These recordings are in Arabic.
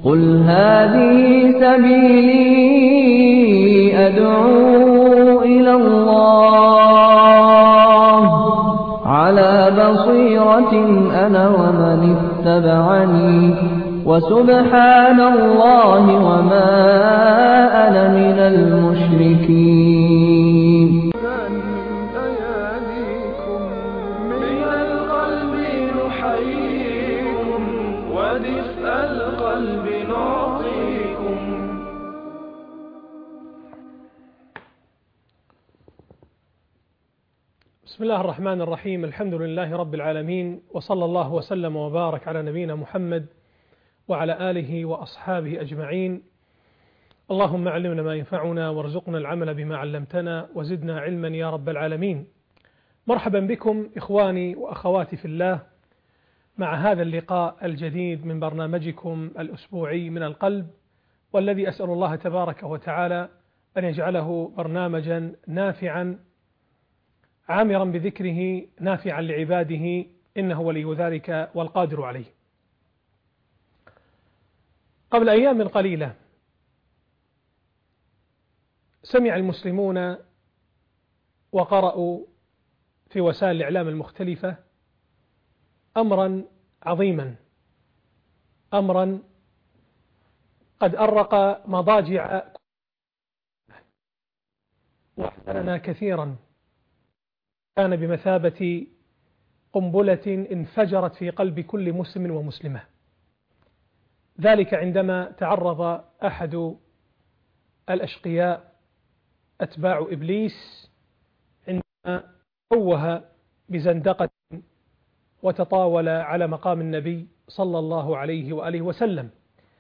قل هذه سبيلي أدعو إلى الله على بصيرة أنا ومن اتبعني وسبحان الله وما أنا من المشركين. من القلب نحييكم ودفء القلب نعطيكم. بسم الله الرحمن الرحيم. الحمد لله رب العالمين، وصلى الله وسلم وبارك على نبينا محمد وعلى آله وأصحابه أجمعين. اللهم علمنا ما ينفعنا وارزقنا العمل بما علمتنا وزدنا علما يا رب العالمين. مرحبا بكم إخواني وأخواتي في الله مع هذا اللقاء الجديد من برنامجكم الأسبوعي من القلب، والذي أسأل الله تبارك وتعالى أن يجعله برنامجا نافعا عامرا بذكره نافعا لعباده، إنه ولي ذلك والقادر عليه. قبل أيام قليلة سمع المسلمون وقرأوا في وسائل الإعلام المختلفة أمرا عظيما، أمرا قد أرق مضاجع وأحزننا كثيرا، كان بمثابة قنبلة انفجرت في قلب كل مسلم ومسلمة. ذلك عندما تعرض أحد الأشقياء أتباع إبليس عندما أوه بزندقة وتطاول على مقام النبي صلى الله عليه وآله وسلم.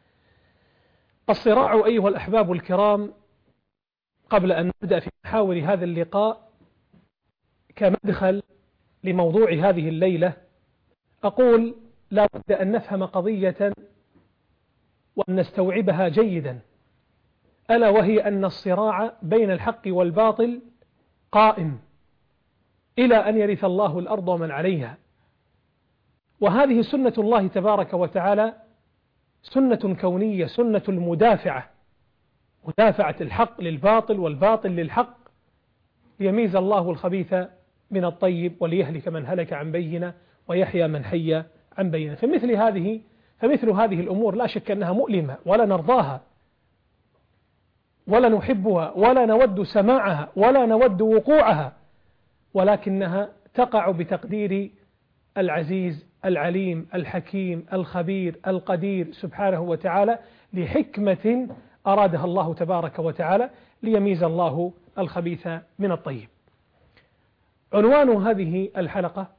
الصراع أيها الأحباب الكرام، قبل أن نبدأ في محاور هذا اللقاء كمدخل لموضوع هذه الليلة، أقول لا بد أن نفهم قضية وأن نستوعبها جيدا، ألا وهي أن الصراع بين الحق والباطل قائم إلى أن يرث الله الأرض ومن عليها، وهذه سنة الله تبارك وتعالى، سنة كونية، سنة المدافعة، مدافعة الحق للباطل والباطل للحق، ليميز الله الخبيث من الطيب وليهلك من هلك عن بينة ويحيى من حي عن بينة. فمثل هذه الأمور لا شك أنها مؤلمة، ولا نرضاها ولا نحبها ولا نود سماعها ولا نود وقوعها، ولكنها تقع بتقدير العزيز العليم الحكيم الخبير القدير سبحانه وتعالى، لحكمة أرادها الله تبارك وتعالى ليميز الله الخبيث من الطيب. عنوان هذه الحلقة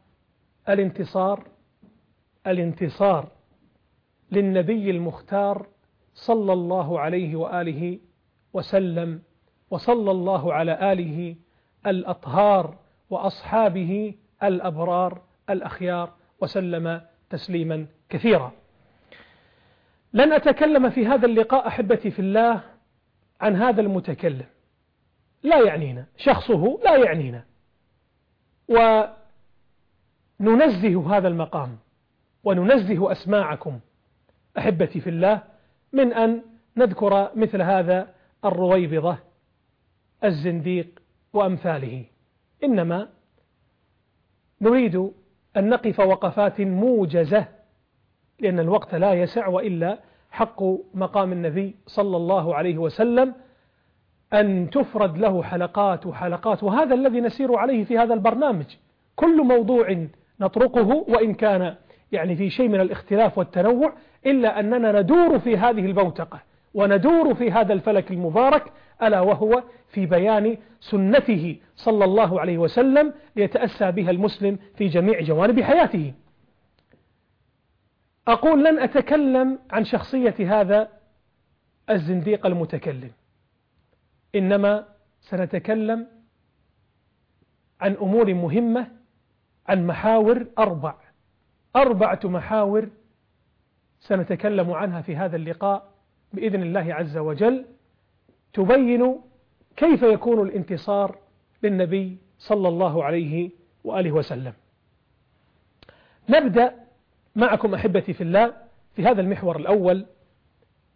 الانتصار للنبي المختار صلى الله عليه وآله وسلم، وصلى الله على آله الأطهار وأصحابه الأبرار الأخيار وسلم تسليما كثيرا. لن أتكلم في هذا اللقاء أحبتي في الله عن هذا المتكلم، لا يعنينا شخصه، لا يعنينا، وننزه هذا المقام وننزه أسماعكم أحبتي في الله من أن نذكر مثل هذا الرويبضة الزنديق وأمثاله، إنما نريد أن نقف وقفات موجزة، لأن الوقت لا يسع، وإلا حق مقام النبي صلى الله عليه وسلم أن تفرد له حلقات وحلقات، وهذا الذي نسير عليه في هذا البرنامج. كل موضوع نطرقه وإن كان يعني في شيء من الاختلاف والتنوع، إلا أننا ندور في هذه البوتقة وندور في هذا الفلك المبارك، ألا وهو في بيان سنته صلى الله عليه وسلم ليتأسى بها المسلم في جميع جوانب حياته. أقول لن أتكلم عن شخصية هذا الزنديق المتكلم، إنما سنتكلم عن أمور مهمة، عن محاور أربعة محاور سنتكلم عنها في هذا اللقاء بإذن الله عز وجل، تبين كيف يكون الانتصار للنبي صلى الله عليه وآله وسلم. نبدأ معكم أحبتي في الله في هذا المحور الأول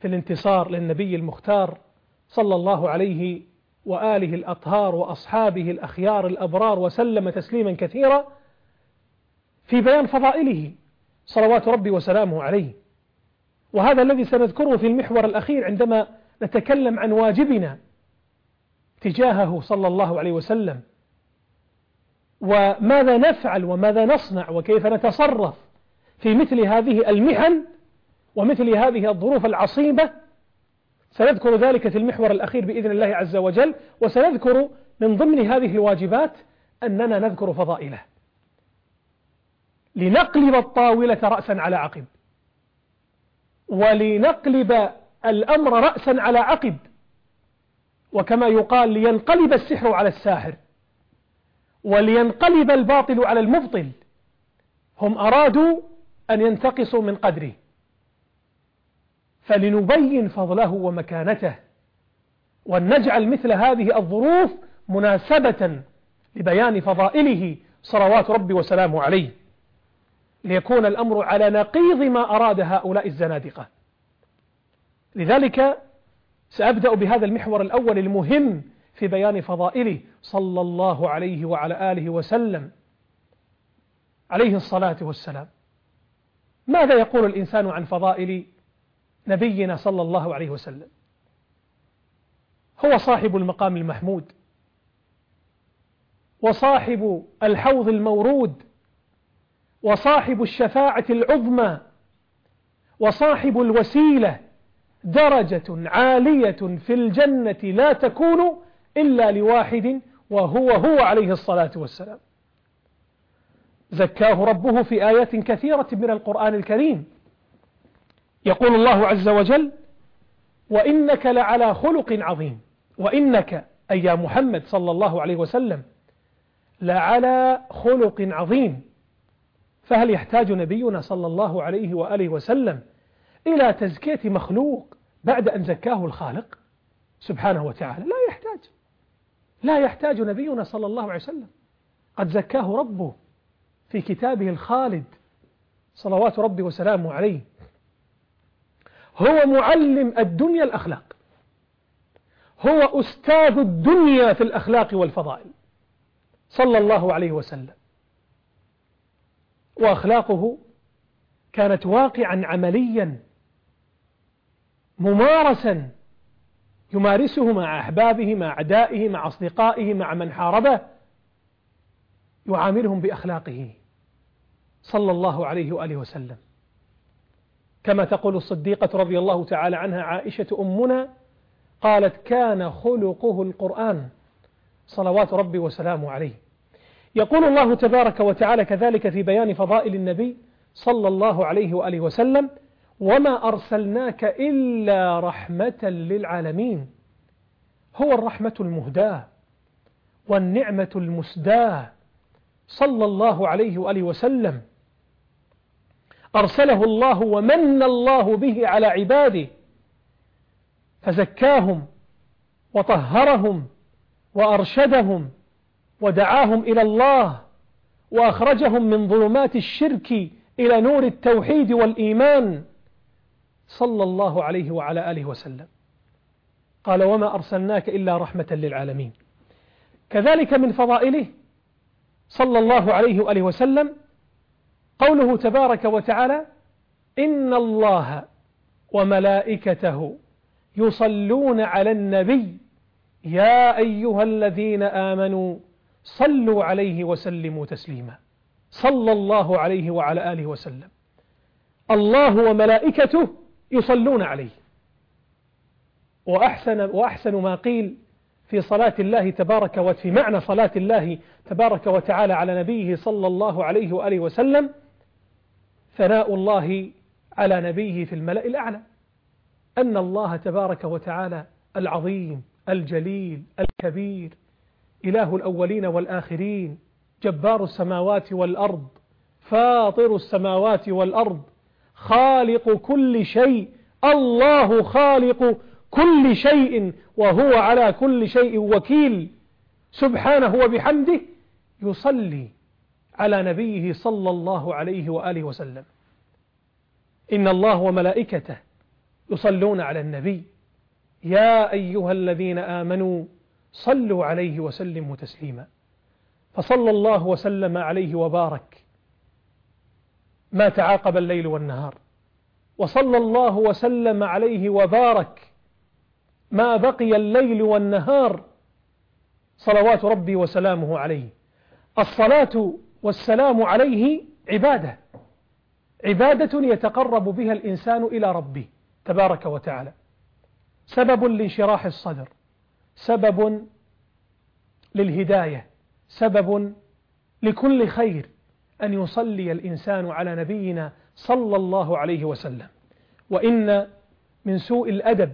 في الانتصار للنبي المختار صلى الله عليه وآله الأطهار وأصحابه الأخيار الأبرار وسلم تسليما كثيرا في بيان فضائله صلوات ربي وسلامه عليه. وهذا الذي سنذكره في المحور الأخير عندما نتكلم عن واجبنا تجاهه صلى الله عليه وسلم، وماذا نفعل وماذا نصنع وكيف نتصرف في مثل هذه المحن ومثل هذه الظروف العصيبة. سنذكر ذلك في المحور الأخير بإذن الله عز وجل. وسنذكر من ضمن هذه الواجبات أننا نذكر فضائله لنقلب الطاولة رأسا على عقب، ولنقلب الأمر رأسا على عقب، وكما يقال لينقلب السحر على الساحر ولينقلب الباطل على المبطل. هم أرادوا أن ينتقصوا من قدره، فلنبين فضله ومكانته ونجعل مثل هذه الظروف مناسبة لبيان فضائله صلوات ربي وسلامه عليه، ليكون الأمر على نقيض ما أراد هؤلاء الزنادقة. لذلك سأبدأ بهذا المحور الأول المهم في بيان فضائله صلى الله عليه وعلى آله وسلم عليه الصلاة والسلام. ماذا يقول الإنسان عن فضائل نبينا صلى الله عليه وسلم؟ هو صاحب المقام المحمود، وصاحب الحوض المورود، وصاحب الشفاعة العظمى، وصاحب الوسيلة، درجة عالية في الجنة لا تكون إلا لواحد وهو عليه الصلاة والسلام. زكاه ربه في آيات كثيرة من القرآن الكريم. يقول الله عز وجل: وإنك لعلى خلق عظيم. وإنك أي يا محمد صلى الله عليه وسلم لعلى خلق عظيم. فهل يحتاج نبينا صلى الله عليه وآله وسلم إلى تزكية مخلوق بعد أن زكاه الخالق سبحانه وتعالى؟ لا يحتاج نبينا صلى الله عليه وسلم، قد زكاه ربه في كتابه الخالد صلوات ربي وسلامه عليه. هو معلم الدنيا الأخلاق، هو أستاذ الدنيا في الأخلاق والفضائل صلى الله عليه وسلم. وأخلاقه كانت واقعا عمليا ممارسا يمارسه مع أحبابه، مع أعدائه، مع أصدقائه، مع من حاربه، يعاملهم بأخلاقه صلى الله عليه وآله وسلم. كما تقول الصديقة رضي الله تعالى عنها عائشة أمنا، قالت: كان خلقه القرآن صلوات ربي وسلامه عليه. يقول الله تبارك وتعالى كذلك في بيان فضائل النبي صلى الله عليه وآله وسلم: وما أرسلناك إلا رحمة للعالمين. هو الرحمة المهداة والنعمة المسداة صلى الله عليه وآله وسلم. أرسله الله ومن الله به على عباده، فزكاهم وطهرهم وأرشدهم ودعاهم إلى الله، وأخرجهم من ظلمات الشرك إلى نور التوحيد والإيمان صلى الله عليه وعلى آله وسلم. قال: وما أرسلناك إلا رحمة للعالمين. كذلك من فضائله صلى الله عليه وآله وسلم قوله تبارك وتعالى: إن الله وملائكته يصلون على النبي يا أيها الذين آمنوا صلوا عليه وسلموا تسليما. صلى الله عليه وعلى آله وسلم. الله وملائكته يصلون عليه. وأحسن ما قيل في صلاة الله تبارك وتعالى، في معنى صلاة الله تبارك وتعالى على نبيه صلى الله عليه وآله وسلم، ثناء الله على نبيه في الملأ الأعلى، أن الله تبارك وتعالى العظيم الجليل الكبير، إله الأولين والآخرين، جبار السماوات والأرض، فاطر السماوات والأرض، خالق كل شيء، الله خالق كل شيء وهو على كل شيء وكيل، سبحانه وبحمده يصلي على نبيه صلى الله عليه وآله وسلم. إن الله وملائكته يصلون على النبي يا أيها الذين آمنوا صلوا عليه وسلموا تسليما. فصلى الله وسلم عليه وبارك ما تعاقب الليل والنهار، وصلى الله وسلم عليه وبارك ما بقي الليل والنهار، صلوات ربي وسلامه عليه. الصلاة والسلام عليه عبادة يتقرب بها الإنسان إلى ربه تبارك وتعالى، سبب لانشراح الصدر، سبب للهداية، سبب لكل خير أن يصلي الإنسان على نبينا صلى الله عليه وسلم. وإن من سوء الأدب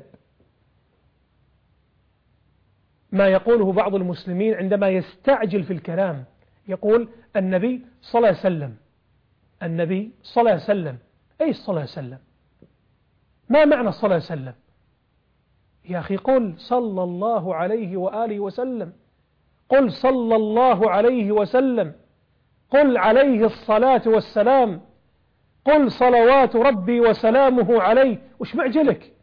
ما يقوله بعض المسلمين عندما يستعجل في الكلام، يقول النبي صلى الله عليه وسلم، النبي صلى الله عليه وسلم. أي صلى الله عليه وسلم؟ ما معنى صلى الله عليه وسلم؟ يا أخي قل صلى الله عليه وآله وسلم، قل صلى الله عليه وسلم، قل عليه الصلاة والسلام، قل صلوات ربي وسلامه عليه. وش معجلك؟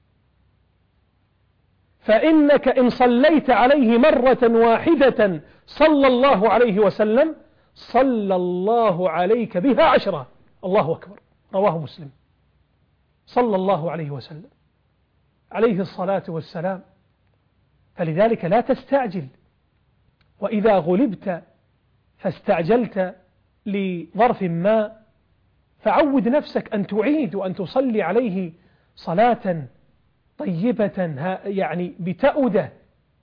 فإنك إن صليت عليه مرة واحدة صلى الله عليه وسلم صلى الله عليك بها 10. الله أكبر. رواه مسلم. صلى الله عليه وسلم عليه الصلاة والسلام. فلذلك لا تستعجل، وإذا غلبت فاستعجلت لظرف ما فعود نفسك أن تعيد وأن تصلي عليه صلاة طيبة، يعني بتأودة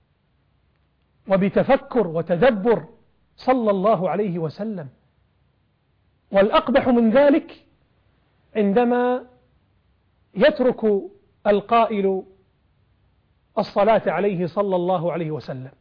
وبتفكر وتدبر صلى الله عليه وسلم. والأقبح من ذلك عندما يترك القائل الصلاة عليه صلى الله عليه وسلم،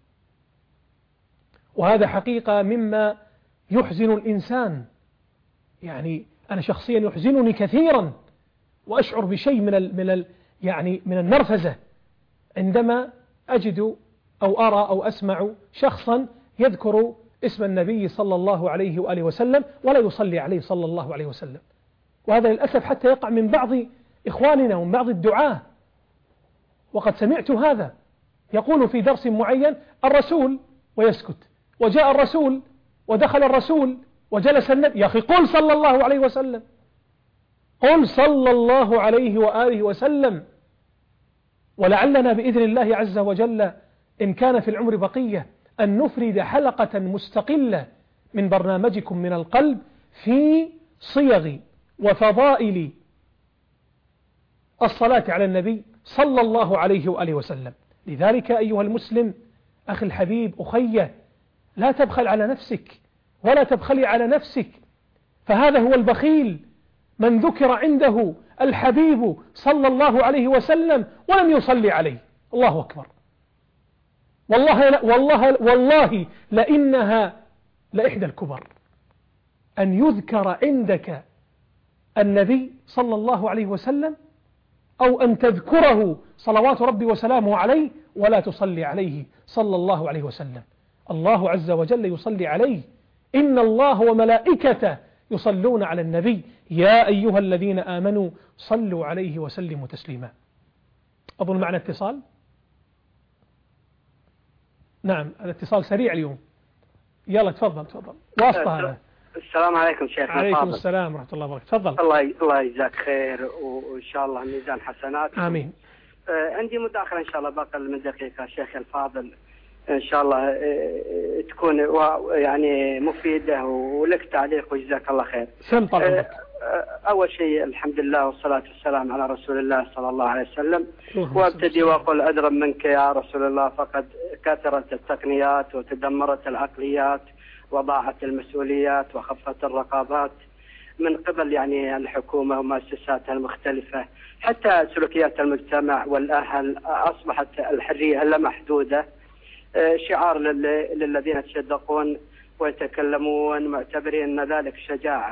وهذا حقيقة مما يحزن الإنسان. يعني أنا شخصيا يحزنني كثيرا وأشعر بشيء من النرفزة عندما أجد أو أرى أو أسمع شخصا يذكر اسم النبي صلى الله عليه وآله وسلم ولا يصلي عليه صلى الله عليه وسلم. وهذا للأسف حتى يقع من بعض إخواننا ومن بعض الدعاة. وقد سمعت هذا يقول في درس معين الرسول ويسكت، وجاء الرسول ودخل الرسول وجلس النبي. يا أخي قل صلى الله عليه وسلم، قل صلى الله عليه وآله وسلم. ولعلنا بإذن الله عز وجل إن كان في العمر بقية أن نفرد حلقة مستقلة من برنامجكم من القلب في صيغ وفضائل الصلاة على النبي صلى الله عليه وآله وسلم. لذلك أيها المسلم أخي الحبيب أخيه، لا تبخل على نفسك ولا تبخلي على نفسك، فهذا هو البخيل من ذكر عنده الحبيب صلى الله عليه وسلم ولم يصلي عليه. الله أكبر. والله لإنها لإحدى الكبر أن يذكر عندك النبي صلى الله عليه وسلم أو أن تذكره صلوات ربي وسلامه عليه ولا تصلي عليه صلى الله عليه وسلم. الله عز وجل يصلي عليه، إن الله وملائكته يصلون على النبي يا أيها الذين آمنوا صلوا عليه وسلموا تسليما. أظن معنا اتصال. نعم الاتصال سريع اليوم. يلا تفضل واسطة هذا. السلام عليكم شيخ. عليكم السلام ورحمة الله وبركاته. تفضل. الله يجزاك خير وإن شاء الله ميزان حسنات. آمين. عندي مداخلة إن شاء الله بقل من دقيقة شيخ الفاضل، إن شاء الله تكون يعني مفيدة ولك تعليق وجزاك الله خير. سم طلبك. أول شيء الحمد لله والصلاة والسلام على رسول الله صلى الله عليه وسلم. وابتدي وأقول أدرى منك يا رسول الله، فقد كثرت التقنيات وتدمرت العقليات وضاعت المسؤوليات وخفت الرقابات من قبل يعني الحكومة ومؤسساتها المختلفة، حتى سلوكيات المجتمع والأهل. أصبحت الحرية اللامحدودة شعار للذين يتصدقون ويتكلمون معتبرين أن ذلك شجاعة،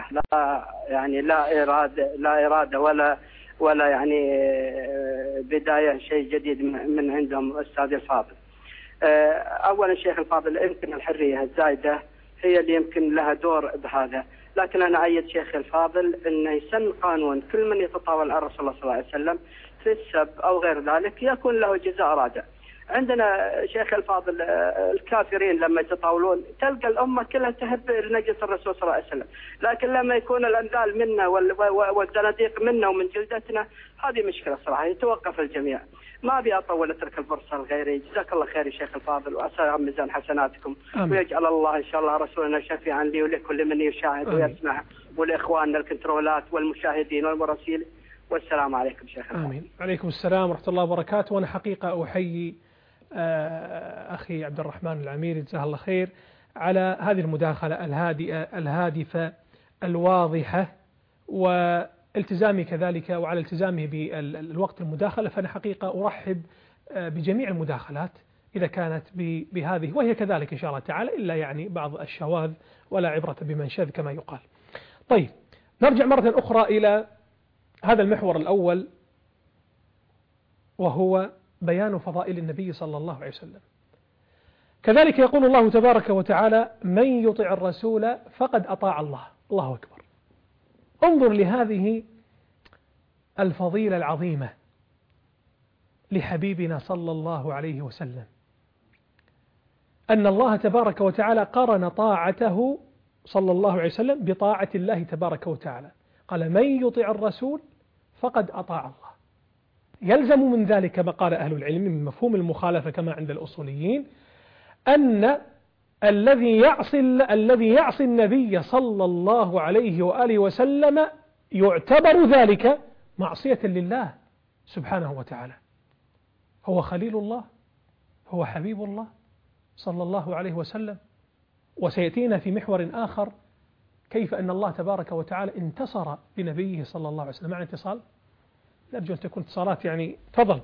لا إرادة ولا يعني بداية شيء جديد من عندهم. أستاذ الفاضل، أولا شيخ الفاضل، يمكن الحرية الزايدة هي اللي يمكن لها دور بهذا، لكن أنا أيد شيخي الفاضل أنه يسن قانون كل من يتطاول على رسول الله صلى الله عليه وسلم في السب أو غير ذلك يكون له جزاء رادع. عندنا شيخ الفاضل الكافرين لما يتطاولون تلقى الأمة كلها تهب لنجس الرسول صلى الله عليه وسلم، لكن لما يكون الأنذال منا والزناديق منا ومن جلدتنا هذه مشكلة صراحة. يتوقف الجميع. ما أبي أطول، أترك الفرصة لغيري. جزاك الله خير يا شيخ الفاضل، وأسأل ميزان حسناتكم. ويجعل الله إن شاء الله رسولنا شفيعا لي ولكل من يشاهد ويسمع، ولإخواننا الكنترولات والمشاهدين والمراسيل. والسلام عليكم شيخ الفاضل. آمين. عليكم السلام ورحمة الله وبركاته. وأنا حقيقة أحيي أخي عبد الرحمن العميري جزاه الله خير على هذه المداخلة الهادفة الواضحة، والتزامي كذلك وعلى التزامه بالوقت المداخلة. فأنا حقيقة أرحب بجميع المداخلات إذا كانت بهذه، وهي كذلك إن شاء الله تعالى، إلا يعني بعض الشواذ ولا عبرة بمن شاذ كما يقال. طيب، نرجع مرة أخرى إلى هذا المحور الأول، وهو بيان فضائل النبي صلى الله عليه وسلم. كذلك يقول الله تبارك وتعالى: من يطع الرسول فقد أطاع الله. الله أكبر. انظر لهذه الفضيلة العظيمة لحبيبنا صلى الله عليه وسلم، أن الله تبارك وتعالى قارن طاعته صلى الله عليه وسلم بطاعة الله تبارك وتعالى. قال: من يطع الرسول فقد أطاع الله. يلزم من ذلك كما قال أهل العلم من مفهوم المخالفة كما عند الأصوليين أن الذي يعصي النبي صلى الله عليه وآله وسلم يعتبر ذلك معصية لله سبحانه وتعالى. هو خليل الله، هو حبيب الله صلى الله عليه وسلم. وسيأتينا في محور آخر كيف أن الله تبارك وتعالى انتصر لنبيه صلى الله عليه وسلم. مع اتصال، نرجو أن تكون اتصالات يعني. تفضل.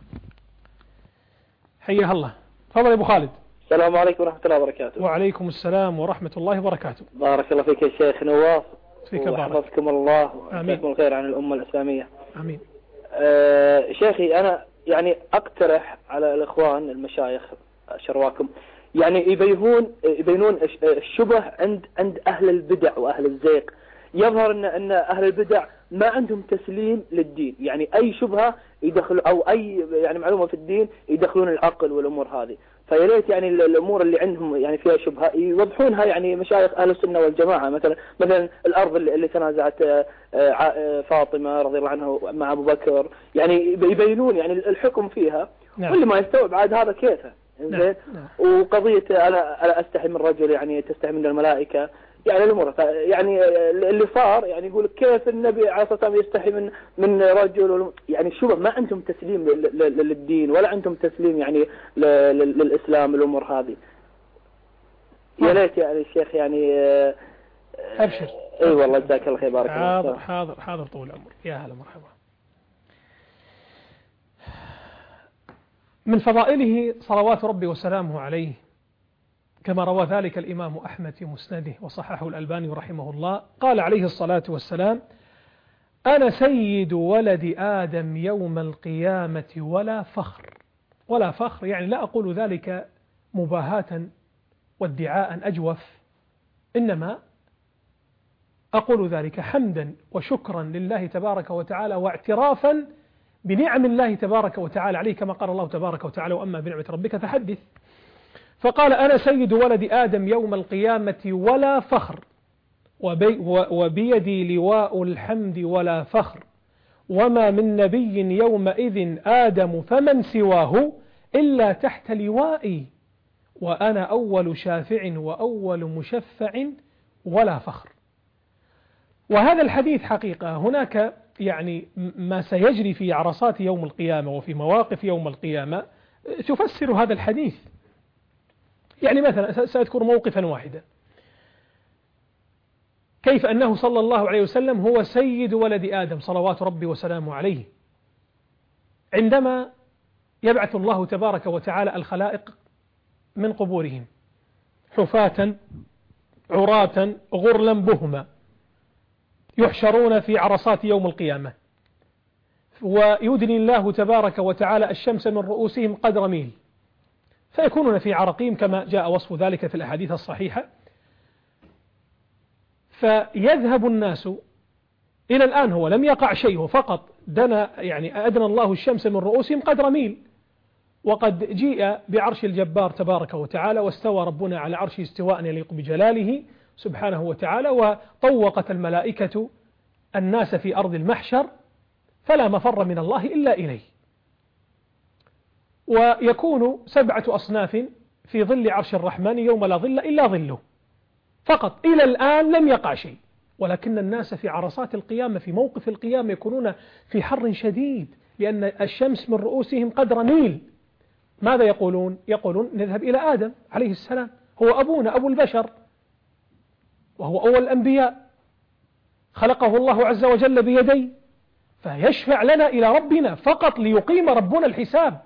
حياها الله. تفضل يا أبو خالد. السلام عليكم ورحمة الله وبركاته. وعليكم السلام ورحمة الله وبركاته. بارك الله فيك يا شيخ نواف، فيك بارك. وحفظكم الله وجزاكم الخير عن الأمة الإسلامية. آمين. شيخي أنا يعني أقترح على الإخوان المشايخ شرواكم يعني يبينون الشبه عند أهل البدع وأهل الزيق. يظهر أن أهل البدع ما عندهم تسليم للدين، يعني أي شبهة يدخلوا أو أي يعني معلومة في الدين يدخلون العقل والأمور هذه. فياريت يعني الأمور اللي عندهم يعني فيها شبهة يوضحونها، يعني مشايخ أهل السنة والجماعة. مثلا الأرض اللي تنازعت فاطمة رضي الله عنها مع أبو بكر، يعني يبينون يعني الحكم فيها. نعم. واللي ما يستوعب عاد هذا كيفه. نعم. وقضية أنا أستحي من رجل يعني تستحي من الملائكة، يعني الأمور يعني اللي صار يعني يقول كيف النبي عليه الصلاة والسلام يستحي من رجل. يعني شو ما عندهم تسليم للدين ولا عندهم تسليم يعني للإسلام الأمور هذه. يا ليت يعني الشيخ يعني أبشر. اي والله جزاك الله خير. بارك الله. حاضر طول العمر. يا هلا مرحبا. من فضائله صلوات ربي وسلامه عليه كما روى ذلك الإمام أحمد في مسنده وصححه الألباني رحمه الله، قال عليه الصلاة والسلام: أنا سيد ولد آدم يوم القيامة ولا فخر. ولا فخر يعني لا أقول ذلك مباهاة وادعاء أجوف، إنما أقول ذلك حمدا وشكرا لله تبارك وتعالى واعترافا بنعم الله تبارك وتعالى عليه، كما قال الله تبارك وتعالى: وأما بنعمة ربك فحدث. فقال: أنا سيد ولد آدم يوم القيامة ولا فخر، وبيدي لواء الحمد ولا فخر، وما من نبي يومئذ آدم فمن سواه إلا تحت لوائي، وأنا أول شافع وأول مشفع ولا فخر. وهذا الحديث حقيقة هناك يعني ما سيجري في عرصات يوم القيامة وفي مواقف يوم القيامة تفسر هذا الحديث. يعني مثلا سأذكر موقفا واحدا، كيف أنه صلى الله عليه وسلم هو سيد ولد آدم صلوات ربي وسلامه عليه، عندما يبعث الله تبارك وتعالى الخلائق من قبورهم حفاة عراة غرلا بهما يحشرون في عرصات يوم القيامة، ويدني الله تبارك وتعالى الشمس من رؤوسهم قدر ميل، فيكونون في عرقهم كما جاء وصف ذلك في الأحاديث الصحيحة. فيذهب الناس إلى الآن، هو لم يقع شيء، فقط دنا يعني أدنى الله الشمس من رؤوسهم قدر ميل، وقد جيء بعرش الجبار تبارك وتعالى، واستوى ربنا على عرشه استواء يليق بجلاله سبحانه وتعالى، وطوقت الملائكة الناس في أرض المحشر فلا مفر من الله إلا إليه. ويكون 7 أصناف في ظل عرش الرحمن يوم لا ظل إلا ظله، فقط إلى الآن لم يقع شيء، ولكن الناس في عرصات القيامة في موقف القيامة يكونون في حر شديد، لأن الشمس من رؤوسهم قدر ميل. ماذا يقولون؟ يقولون نذهب إلى آدم عليه السلام، هو أبونا أبو البشر، وهو أول الأنبياء، خلقه الله عز وجل بيديه، فيشفع لنا إلى ربنا فقط ليقيم ربنا الحساب.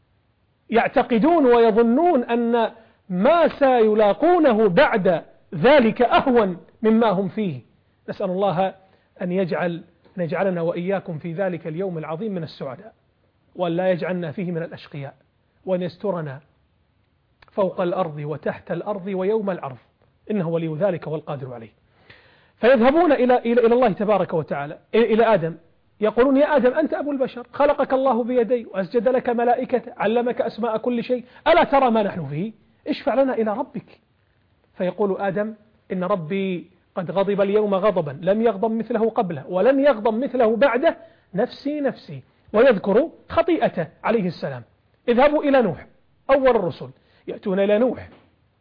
يعتقدون ويظنون أن ما سيلاقونه بعد ذلك أهون مما هم فيه. نسأل الله أن يجعلنا وإياكم في ذلك اليوم العظيم من السعداء، وأن لا يجعلنا فيه من الأشقياء، وأن يسترنا فوق الأرض وتحت الأرض ويوم العرض، إنه ولي ذلك والقادر عليه. فيذهبون إلى الله تبارك وتعالى، إلى آدم، يقولون يا آدم أنت أبو البشر، خلقك الله بيديه وأسجد لك ملائكته، علمك أسماء كل شيء، ألا ترى ما نحن فيه؟ اشفع لنا إلى ربك. فيقول آدم إن ربي قد غضب اليوم غضبا لم يغضب مثله قبله ولن يغضب مثله بعده، نفسي نفسي، ويذكر خطيئته عليه السلام. اذهبوا إلى نوح أول الرسل، يأتون إلى نوح،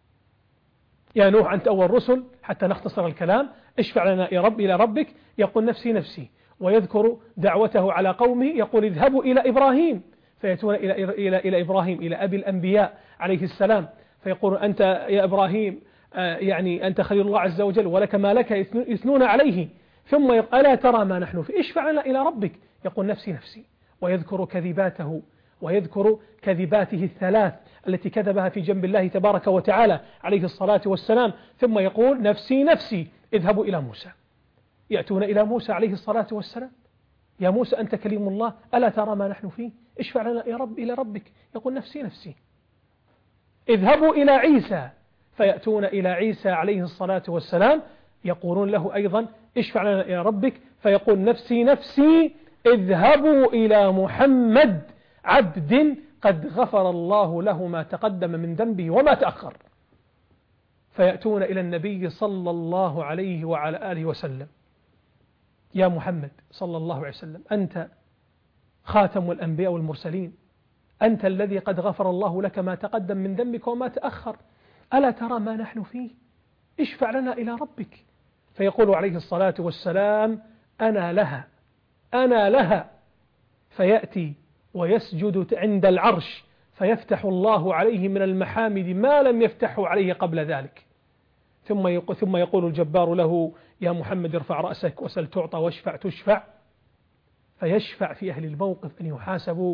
يا نوح أنت أول الرسل، حتى نختصر الكلام، اشفع لنا يا رب إلى ربك، يقول نفسي نفسي، ويذكر دعوته على قومه، يقول اذهبوا إلى إبراهيم، فيأتون إلى إبراهيم إلى أبي الأنبياء عليه السلام، فيقول أنت يا إبراهيم يعني أنت خليل الله عز وجل ولك ما لك، يثنون عليه، ثم ألا ترى ما نحن فيه، اشفع لنا إلى ربك، يقول نفسي نفسي، ويذكر كذباته ويذكر كذباته الثلاث التي كذبها في جنب الله تبارك وتعالى عليه الصلاة والسلام، ثم يقول نفسي نفسي، اذهبوا إلى موسى، يأتون إلى موسى عليه الصلاة والسلام، يا موسى أنت كليم الله ألا ترى ما نحن فيه، اشفع لنا يا رب إلى ربك، يقول نفسي نفسي. اذهبوا إلى عيسى، فيأتون إلى عيسى عليه الصلاة والسلام، يقولون له أيضا اشفع لنا إلى ربك، فيقول نفسي نفسي. اذهبوا إلى محمد عبد قد غفر الله له ما تقدم من ذنبه وما تأخر، فيأتون إلى النبي صلى الله عليه وعلى آله وسلم، يا محمد صلى الله عليه وسلم أنت خاتم الأنبياء والمرسلين، أنت الذي قد غفر الله لك ما تقدم من ذنبك وما تأخر، ألا ترى ما نحن فيه، اشفع لنا إلى ربك. فيقول عليه الصلاة والسلام أنا لها أنا لها، فيأتي ويسجد عند العرش، فيفتح الله عليه من المحامد ما لم يفتحه عليه قبل ذلك، ثم يقول الجبار له يا محمد ارفع رأسك وسل تعطى واشفع تشفع، فيشفع في أهل الموقف أن يحاسبوا،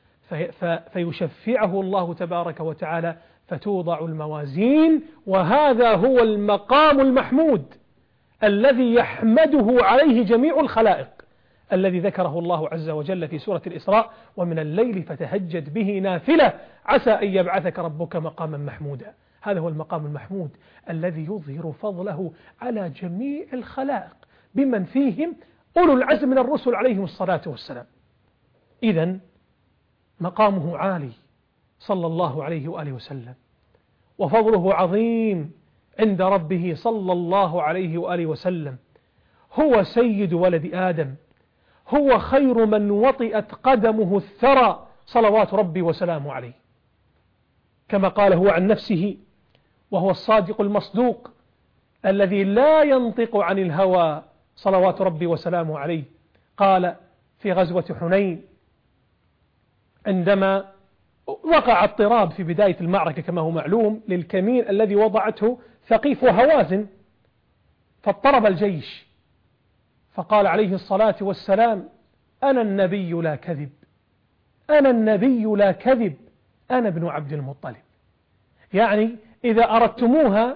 فيشفعه الله تبارك وتعالى، فتوضع الموازين. وهذا هو المقام المحمود الذي يحمده عليه جميع الخلائق، الذي ذكره الله عز وجل في سورة الإسراء ومن الليل فتهجد به نافلة عسى أن يبعثك ربك مقاما محمودا. هذا هو المقام المحمود الذي يظهر فضله على جميع الخلائق بمن فيهم أولو العزم من الرسل عليهم الصلاة والسلام. إذن مقامه عالي صلى الله عليه وآله وسلم، وفضله عظيم عند ربه صلى الله عليه وآله وسلم، هو سيد ولد آدم، هو خير من وطئت قدمه الثرى صلوات ربي وسلامه عليه، كما قال هو عن نفسه وهو الصادق المصدوق الذي لا ينطق عن الهوى صلوات ربي وسلامه عليه. قال في غزوة حنين عندما وقع اضطراب في بداية المعركة كما هو معلوم للكمين الذي وضعته ثقيف وهوازن، فاضطرب الجيش، فقال عليه الصلاة والسلام أنا النبي لا كذب، أنا النبي لا كذب، أنا ابن عبد المطلب. يعني إذا أردتموها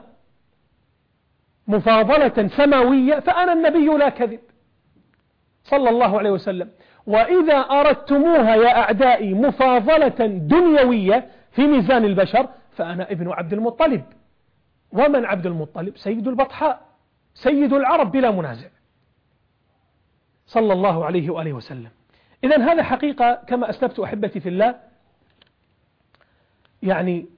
مفاضلة سماوية فأنا النبي لا كذب صلى الله عليه وسلم، وإذا أردتموها يا أعدائي مفاضلة دنيوية في ميزان البشر فأنا ابن عبد المطلب. ومن عبد المطلب؟ سيد البطحاء سيد العرب بلا منازع صلى الله عليه وآله وسلم. إذن هذا حقيقة كما أسلفت أحبتي في الله، يعني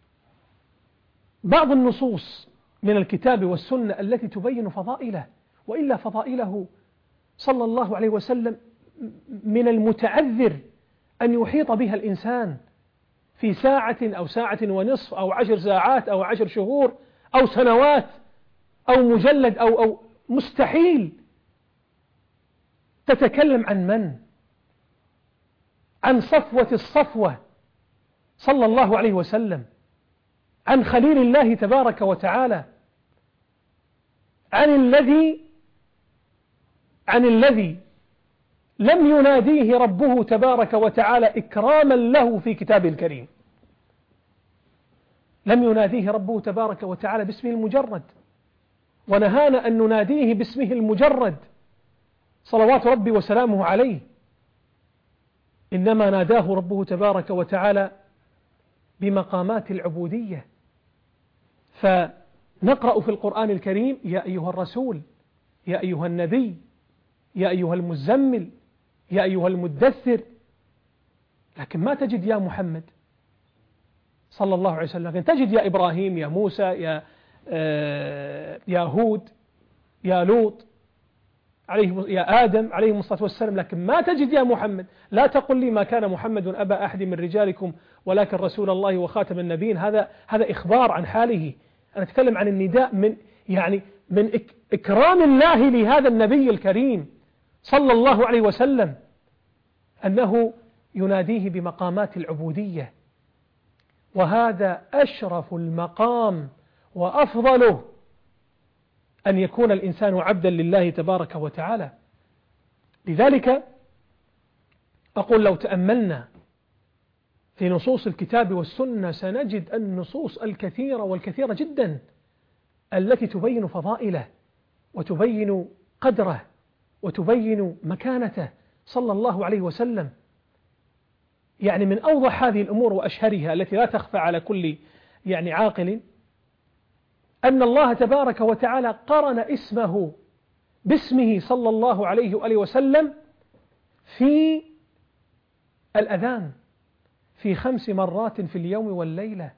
بعض النصوص من الكتاب والسنة التي تبين فضائله، وإلا فضائله صلى الله عليه وسلم من المتعذر أن يحيط بها الإنسان في ساعة أو ساعة ونصف أو 10 ساعات أو 10 شهور أو سنوات أو مجلد أو مستحيل. تتكلم عن من؟ عن صفوة الصفوة صلى الله عليه وسلم، عن خليل الله تبارك وتعالى، عن الذي لم يناديه ربه تبارك وتعالى إكراما له في كتابه الكريم. لم يناديه ربه تبارك وتعالى باسمه المجرد، ونهانا أن نناديه باسمه المجرد صلوات ربي وسلامه عليه. إنما ناداه ربه تبارك وتعالى بمقامات العبودية. فنقرأ في القرآن الكريم: يا أيها الرسول، يا أيها النبي، يا أيها المزمل، يا أيها المدثر. لكن ما تجد يا محمد صلى الله عليه وسلم، لكن تجد يا إبراهيم، يا موسى، يا هود، يا لوط، يا آدم عليهم الصلاة والسلام، لكن ما تجد يا محمد. لا تقل لي ما كان محمد أبا أحد من رجالكم ولكن رسول الله وخاتم النبيين. هذا إخبار عن حاله. أنا أتكلم عن النداء من إكرام الله لهذا النبي الكريم صلى الله عليه وسلم، أنه يناديه بمقامات العبودية. وهذا أشرف المقام وأفضله، أن يكون الإنسان عبدا لله تبارك وتعالى. لذلك أقول لو تأملنا في نصوص الكتاب والسنة سنجد النصوص الكثيرة والكثيرة جدا التي تبين فضائله وتبين قدره وتبين مكانته صلى الله عليه وسلم. يعني من أوضح هذه الأمور وأشهرها التي لا تخفى على كل عاقل، أن الله تبارك وتعالى قرن اسمه باسمه صلى الله عليه وآله وسلم في الأذان في 5 مرات في اليوم والليلة.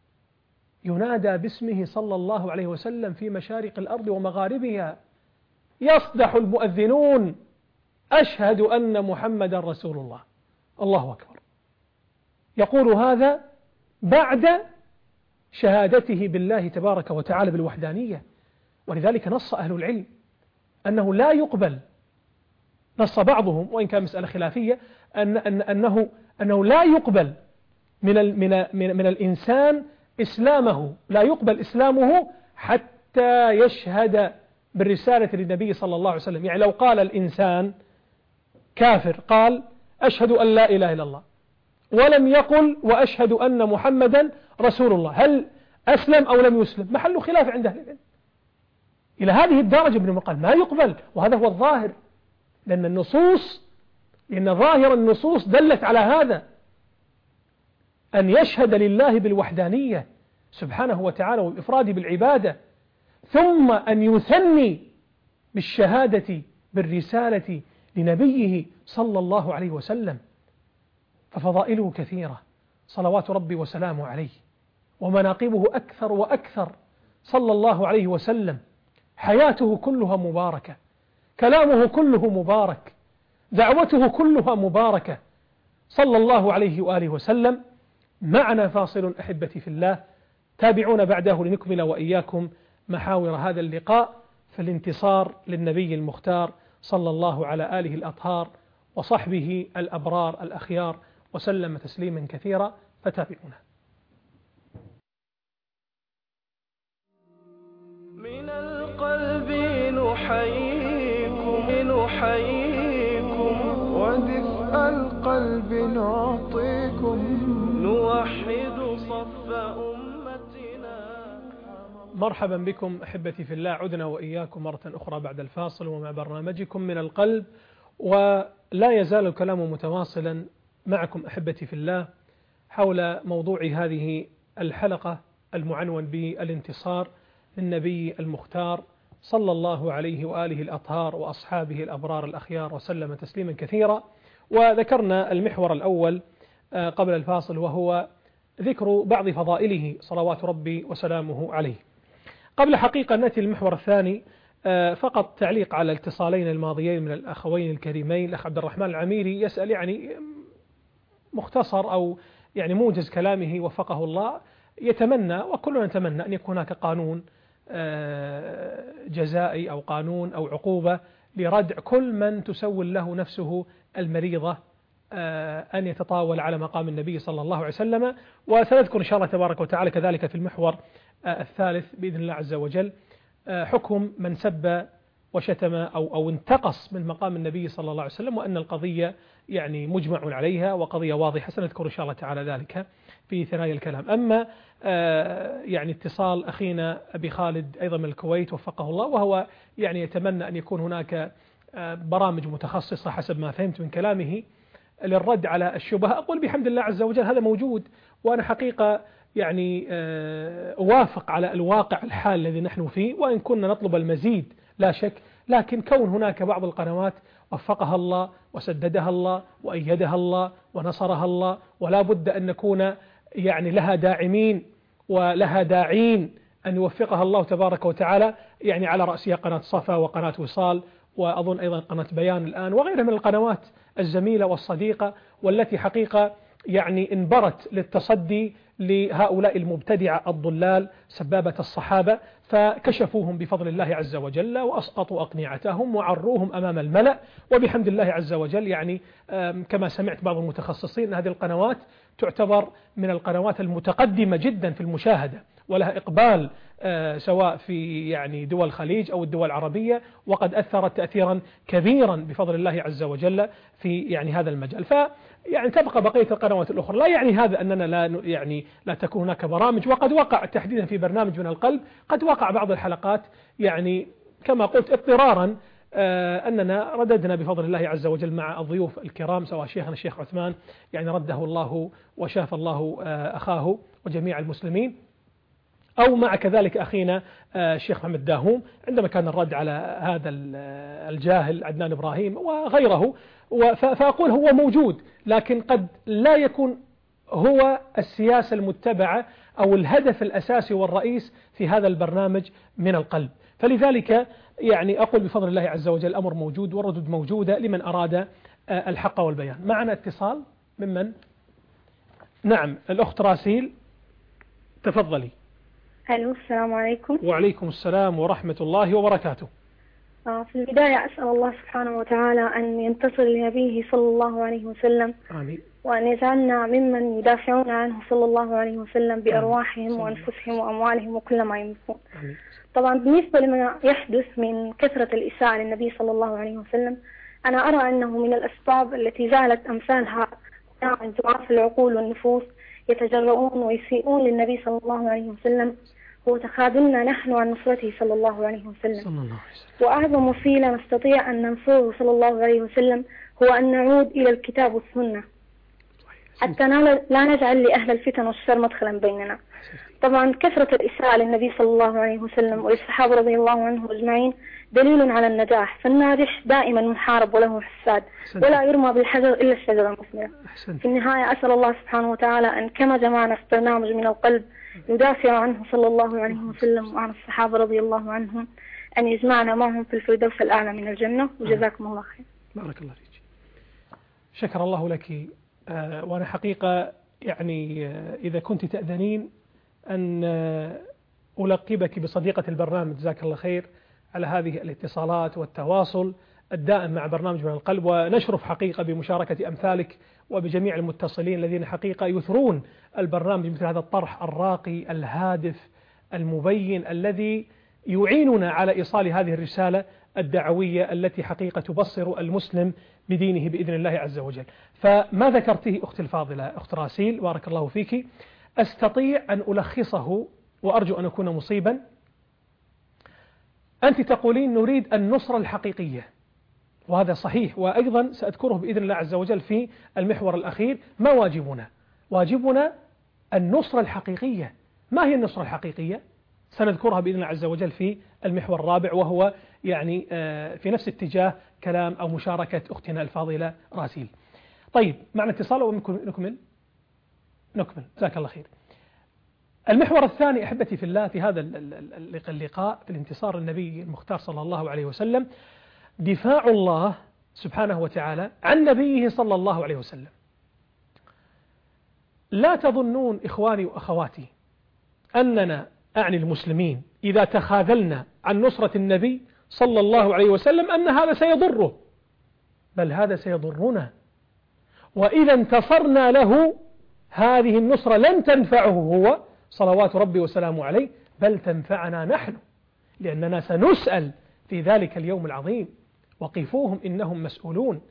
ينادى باسمه صلى الله عليه وسلم في مشارق الأرض ومغاربها. يصدح المؤذنون: أشهد أن محمدا رسول الله. الله أكبر. يقول هذا بعد شهادته بالله تبارك وتعالى بالوحدانية. ولذلك نص أهل العلم أنه لا يقبل، نص بعضهم وإن كان مسألة خلافية، أنه لا يقبل من الإنسان إسلامه، لا يقبل إسلامه حتى يشهد بالرسالة للنبي صلى الله عليه وسلم. يعني لو قال الإنسان كافر قال أشهد أن لا إله إلا الله ولم يقل وأشهد أن محمدا رسول الله، هل أسلم أو لم يسلم؟ محل خلاف عند أهل العلم. إلى هذه الدرجة ابن مقال ما يقبل، وهذا هو الظاهر، لأن ظاهر النصوص دلت على هذا، أن يشهد لله بالوحدانية سبحانه وتعالى والإفراد بالعبادة، ثم أن يثني بالشهادة بالرسالة لنبيه صلى الله عليه وسلم. ففضائله كثيرة صلوات ربي وسلامه عليه، ومناقبه أكثر وأكثر صلى الله عليه وسلم. حياته كلها مباركة، كلامه كله مبارك، دعوته كلها مباركة صلى الله عليه وآله وسلم. معنا فاصل أحبتي في الله، تابعونا بعده لنكمل وإياكم محاور هذا اللقاء في الانتصار للنبي المختار صلى الله على آله الأطهار وصحبه الأبرار الأخيار وسلم تسليما كثيرا، فتابعونا. من القلب نحييكم ودفء القلب نعطيكم، نوحد صف أمتنا. مرحبا بكم أحبتي في الله، عدنا وإياكم مرة أخرى بعد الفاصل ومع برنامجكم من القلب، ولا يزال الكلام متواصلا معكم أحبتي في الله حول موضوع هذه الحلقة المعنون بالانتصار للنبي المختار صلى الله عليه وآله الأطهار وأصحابه الأبرار الأخيار وسلم تسليما كثيرا. وذكرنا المحور الأول قبل الفاصل، وهو ذكر بعض فضائله صلوات ربي وسلامه عليه. قبل حقيقة نأتي المحور الثاني، فقط تعليق على الاتصالين الماضيين من الأخوين الكريمين. الأخ عبد الرحمن العميري يسأل يعني مختصر أو يعني موجز كلامه وفقه الله، يتمنى وكلنا نتمنى أن يكون هناك قانون جزائي أو قانون أو عقوبة لردع كل من تسول له نفسه المريضة أن يتطاول على مقام النبي صلى الله عليه وسلم. وسنذكر إن شاء الله تبارك وتعالى كذلك في المحور الثالث بإذن الله عز وجل حكم من سب وشتم أو انتقص من مقام النبي صلى الله عليه وسلم، وأن القضية يعني مجمع عليها وقضية واضحة. سنذكر إن شاء الله تعالى ذلك في ثنايا الكلام. أما يعني اتصال أخينا أبي خالد أيضا من الكويت وفقه الله، وهو يعني يتمنى أن يكون هناك برامج متخصصة حسب ما فهمت من كلامه للرد على الشبهة. أقول بحمد الله عز وجل هذا موجود، وأنا حقيقة يعني أوافق على الواقع الحال الذي نحن فيه، وإن كنا نطلب المزيد لا شك، لكن كون هناك بعض القنوات وفقها الله وسددها الله وأيدها الله ونصرها الله، ولا بد أن نكون يعني لها داعمين ولها داعين أن يوفقها الله تبارك وتعالى، يعني على رأسها قناة صفا وقناة وصال، وأظن أيضا قناة بيان الآن، وغيرها من القنوات الزميلة والصديقة، والتي حقيقة يعني انبرت للتصدي لهؤلاء المبتدعة الضلال سبابة الصحابة، فكشفوهم بفضل الله عز وجل وأسقطوا أقنعتهم وعروهم أمام الملأ. وبحمد الله عز وجل يعني كما سمعت بعض المتخصصين أن هذه القنوات تعتبر من القنوات المتقدمة جدا في المشاهدة، ولها إقبال سواء في يعني دول الخليج أو الدول العربية، وقد أثرت تأثيرا كبيرا بفضل الله عز وجل في يعني هذا المجال. يعني تبقى بقية القنوات الأخرى، لا يعني هذا أننا لا تكون هناك برامج، وقد وقع تحديدا في برنامج من القلب قد وقع بعض الحلقات يعني كما قلت اضطرارا أننا رددنا بفضل الله عز وجل مع الضيوف الكرام، سواء شيخنا الشيخ عثمان يعني رده الله وشاف الله أخاه وجميع المسلمين، أو مع كذلك أخينا الشيخ محمد داهوم عندما كان الرد على هذا الجاهل عدنان إبراهيم وغيره. فأقول هو موجود، لكن قد لا يكون هو السياسة المتبعة أو الهدف الأساسي والرئيس في هذا البرنامج من القلب. فلذلك يعني أقول بفضل الله عز وجل الأمر موجود والردود موجودة لمن أراد الحق والبيان. معنا اتصال ممن؟ نعم الأخت راسيل، تفضلي. ألو، السلام عليكم. وعليكم السلام ورحمة الله وبركاته. في البداية أسأل الله سبحانه وتعالى أن ينتصر لنبيه صلى الله عليه وسلم، آمين. وأن يجعلنا ممن يدافعون عنه صلى الله عليه وسلم بأرواحهم وأنفسهم وأموالهم وكل ما يملكون. طبعا بالنسبة لما يحدث من كثرة الإساءة للنبي صلى الله عليه وسلم، أنا أرى أنه من الأسباب التي جعلت أمثالها من ضعاف العقول والنفوس يتجرؤون ويسيئون للنبي صلى الله عليه وسلم، هو تخاذلنا نحن عن نصرته صلى الله عليه وسلم. وأعظم وسيلة نستطيع أن ننصره صلى الله عليه وسلم هو أن نعود إلى الكتاب والسنة، حتى لا نجعل لأهل الفتن والشر مدخلا بيننا. طبعا كثرة الإساءة للنبي صلى الله عليه وسلم وللصحابة رضي الله عنهم أجمعين دليل على النجاح، فالناجح دائما محارب وله حساد، ولا يرمى بالحجر إلا الشجرة المثمرة. في النهاية أسأل الله سبحانه وتعالى أن كما جمعنا في برنامج من القلب يدافع عنه صلى الله عليه وسلم وعن الصحابة رضي الله عنهم، أن يجمعنا معهم في الفردوس الأعلى من الجنة، وجزاكم الله خير. بارك الله فيك. شكر الله لك. وأنا حقيقة يعني إذا كنت تأذنين أن ألقبك بصديقة البرنامج، جزاك الله خير على هذه الاتصالات والتواصل الدائم مع برنامج من القلب، ونشرف حقيقة بمشاركة أمثالك وبجميع المتصلين الذين حقيقة يثرون البرنامج مثل هذا الطرح الراقي الهادف المبين الذي يعيننا على إيصال هذه الرسالة الدعوية التي حقيقة تبصر المسلم بدينه بإذن الله عز وجل. فما ذكرته أختي الفاضلة أخت راسيل بارك الله فيك أستطيع أن ألخصه وأرجو أن أكون مصيبا. أنت تقولين نريد النصرة الحقيقية، وهذا صحيح، وأيضا سأذكره بإذن الله عز وجل في المحور الأخير. ما واجبنا؟ واجبنا النصرة الحقيقية. ما هي النصرة الحقيقية؟ سنذكرها بإذن الله عز وجل في المحور الرابع، وهو يعني في نفس اتجاه كلام أو مشاركة أختنا الفاضلة راسيل. طيب، معنا اتصال ونكمل. جزاك الله خير. المحور الثاني أحبتي في الله في هذا اللقاء في الانتصار النبي المختار صلى الله عليه وسلم، دفاع الله سبحانه وتعالى عن نبيه صلى الله عليه وسلم. لا تظنون إخواني وأخواتي أننا أعني المسلمين إذا تخاذلنا عن نصرة النبي صلى الله عليه وسلم أن هذا سيضره، بل هذا سيضرنا. وإذا انتصرنا له هذه النصرة لن تنفعه هو صلوات ربي وسلامه عليه، بل تنفعنا نحن، لأننا سنسأل في ذلك اليوم العظيم. وقفوهم إنهم مسؤولون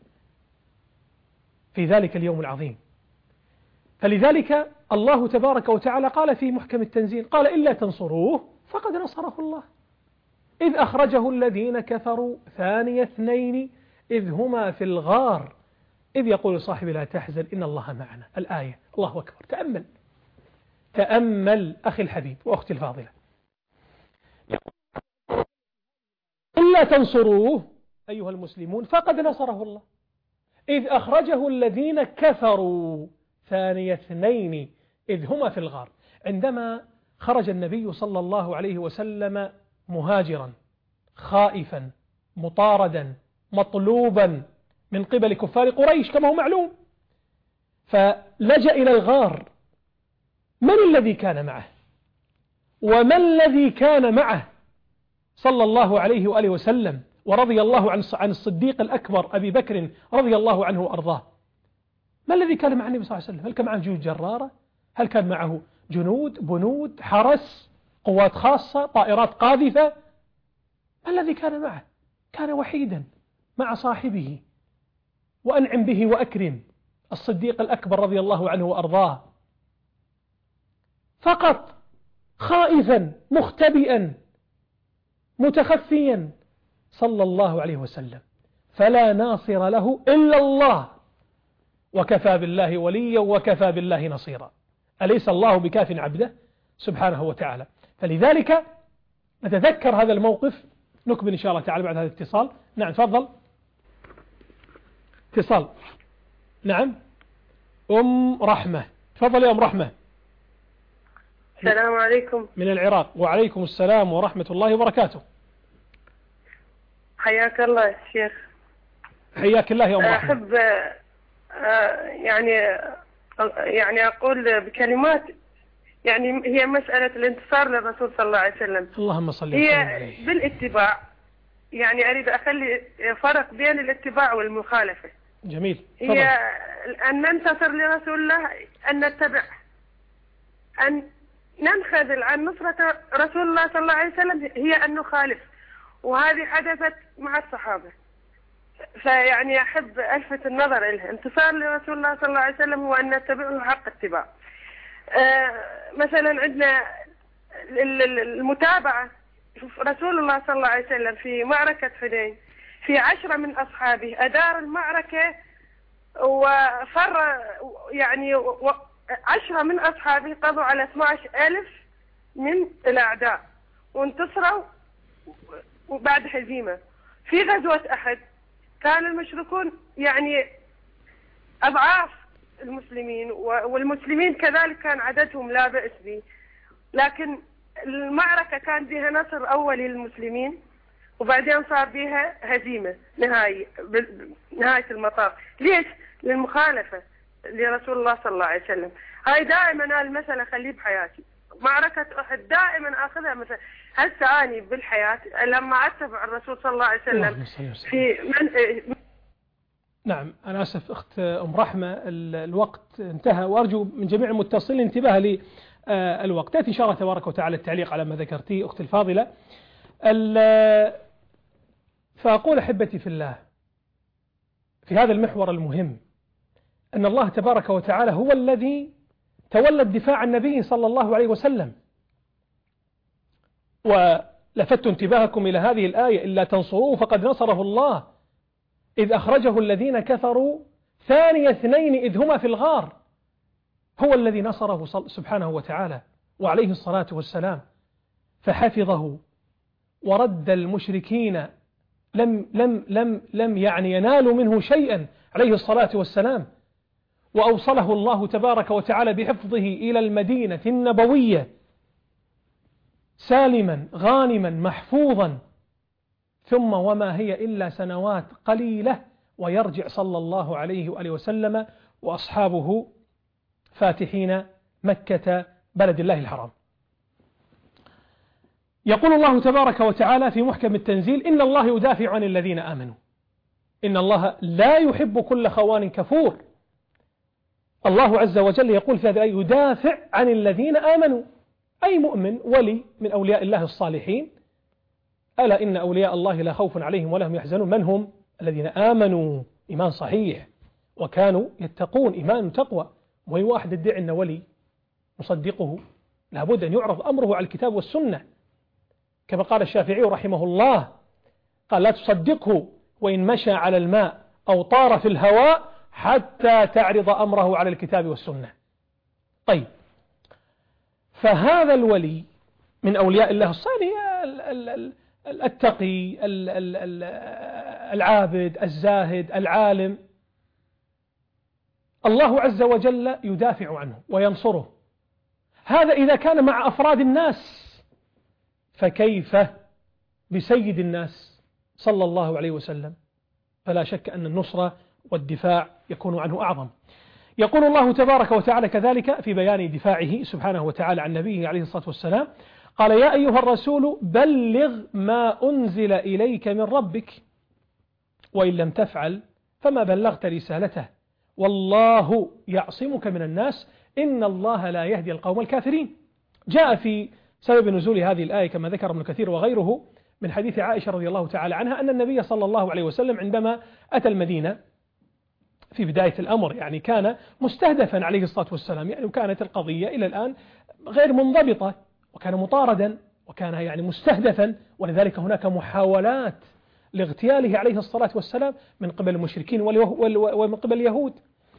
في ذلك اليوم العظيم. فلذلك الله تبارك وتعالى قال في محكم التنزيل، قال إلا تنصروه فقد نصره الله إذ أخرجه الذين كفروا ثاني اثنين إذ هما في الغار إذ يقول لصاحب لا تحزن إن الله معنا. الآية. الله أكبر. تأمل أخي الحبيب وأختي الفاضلة. إلا تنصروه أيها المسلمون فقد نصره الله إذ أخرجه الذين كفروا ثاني اثنين إذ هما في الغار. عندما خرج النبي صلى الله عليه وسلم مهاجرا خائفا مطاردا مطلوبا من قبل كفار قريش كما هو معلوم، فلجأ إلى الغار. من الذي كان معه وما الذي كان معه صلى الله عليه وآله وسلم ورضي الله عن الصديق الأكبر أبي بكر رضي الله عنه وأرضاه؟ ما الذي كان مع النبي صلى الله عليه وسلم؟ هل كان معه جيوش جرارة؟ هل كان معه جنود بنود حرس قوات خاصة طائرات قاذفة؟ ما الذي كان معه؟ كان وحيدا مع صاحبه وأنعم به وأكرم الصديق الأكبر رضي الله عنه وأرضاه، فقط خائفا مختبئا متخفيا صلى الله عليه وسلم، فلا ناصر له إلا الله وكفى بالله وليا وكفى بالله نصيرا. أليس الله بكاف عبده سبحانه وتعالى؟ فلذلك نتذكر هذا الموقف. نكمل إن شاء الله تعالى بعد هذا الاتصال. نعم تفضل. اتصال. نعم أم رحمة، تفضل يا أم رحمة. السلام عليكم. من العراق. وعليكم السلام ورحمة الله وبركاته. حياك الله يا شيخ. حياك الله يا أم رحمة. أحب يعني أقول بكلمات، يعني هي مسألة الانتصار للرسول صلى الله عليه وسلم. اللهم صل هي وسلم عليه. بالاتباع، يعني أريد أخلي فرق بين الاتباع والمخالفة. جميل. هي أن ننتصر لرسول الله، أن نتبع، أن ننخذل عن نصرة رسول الله صلى الله عليه وسلم هي أن نخالف، وهذه حدثت مع الصحابة. فيعني أحب ألفت النظر إلها. انتصار لرسول الله صلى الله عليه وسلم هو أن نتبعه حق اتباع. مثلا عندنا المتابعة. رسول الله صلى الله عليه وسلم في معركة حنين في 10 من أصحابه أدار المعركة وفر، يعني 10 من أصحابه قضوا على 12,000 من الأعداء وانتصروا بعد هزيمة. في غزوة أحد كان المشركون يعني أضعاف المسلمين، والمسلمين كذلك كان عددهم لا بأس به، لكن المعركة كان بها نصر أولي للمسلمين وبعدين صار بها هزيمة نهاية المطاف. ليش؟ للمخالفة لرسول الله صلى الله عليه وسلم. هاي دائما أنا المسألة خليه بحياتي. معركة أحد دائما أخذها مثلا. هسه أني بالحياة لما أتبع الرسول صلى الله عليه وسلم في نعم. أنا أسف أخت أم رحمة، الوقت انتهى، وأرجو من جميع المتصلين انتباه للوقت. تأتي إن شاء الله تبارك وتعالى التعليق على ما ذكرتيه أخت الفاضلة. فأقول أحبتي في الله في هذا المحور المهم أن الله تبارك وتعالى هو الذي تولى الدفاع عن النبي صلى الله عليه وسلم. ولفت انتباهكم إلى هذه الآية إلا تنصروه فقد نصره الله إذ أخرجه الذين كفروا ثاني اثنين إذ هما في الغار. هو الذي نصره سبحانه وتعالى وعليه الصلاة والسلام. فحفظه ورد المشركين لم يعني ينالوا منه شيئا عليه الصلاة والسلام، وأوصله الله تبارك وتعالى بحفظه إلى المدينة النبوية سالما غانما محفوظا، ثم وما هي إلا سنوات قليلة ويرجع صلى الله عليه وآله وسلم وأصحابه فاتحين مكة بلد الله الحرام. يقول الله تبارك وتعالى في محكم التنزيل: إن الله يدافع عن الذين آمنوا، إن الله لا يحب كل خوان كفور. الله عز وجل يقول في هذه الآية: يدافع عن الذين آمنوا، أي مؤمن ولي من أولياء الله الصالحين. ألا إن أولياء الله لا خوف عليهم ولا هم يحزنون. من هم؟ الذين آمنوا إيمان صحيح وكانوا يتقون، إيمان تقوى. وهي واحد يدعي أن ولي مصدقه لابد أن يعرض أمره على الكتاب والسنة، كما قال الشافعي رحمه الله، قال: لا تصدقه وإن مشى على الماء أو طار في الهواء حتى تعرض أمره على الكتاب والسنة. طيب، فهذا الولي من أولياء الله الصالح، التقي العابد الزاهد العالم، الله عز وجل يدافع عنه وينصره. هذا إذا كان مع أفراد الناس، فكيف بسيد الناس صلى الله عليه وسلم؟ فلا شك أن النصرة والدفاع يكون عنه أعظم. يقول الله تبارك وتعالى كذلك في بيان دفاعه سبحانه وتعالى عن نبيه عليه الصلاة والسلام، قال: يا أيها الرسول بلغ ما أنزل إليك من ربك وإن لم تفعل فما بلغت رسالته والله يعصمك من الناس إن الله لا يهدي القوم الكافرين. جاء في سبب نزول هذه الآية كما ذكر ابن كثير وغيره من حديث عائشة رضي الله تعالى عنها أن النبي صلى الله عليه وسلم عندما أتى المدينة في بداية الأمر يعني كان مستهدفا عليه الصلاة والسلام، يعني وكانت القضية إلى الآن غير منضبطة، وكان مطاردا وكان يعني مستهدفا، ولذلك هناك محاولات لاغتياله عليه الصلاة والسلام من قبل المشركين ومن قبل اليهود.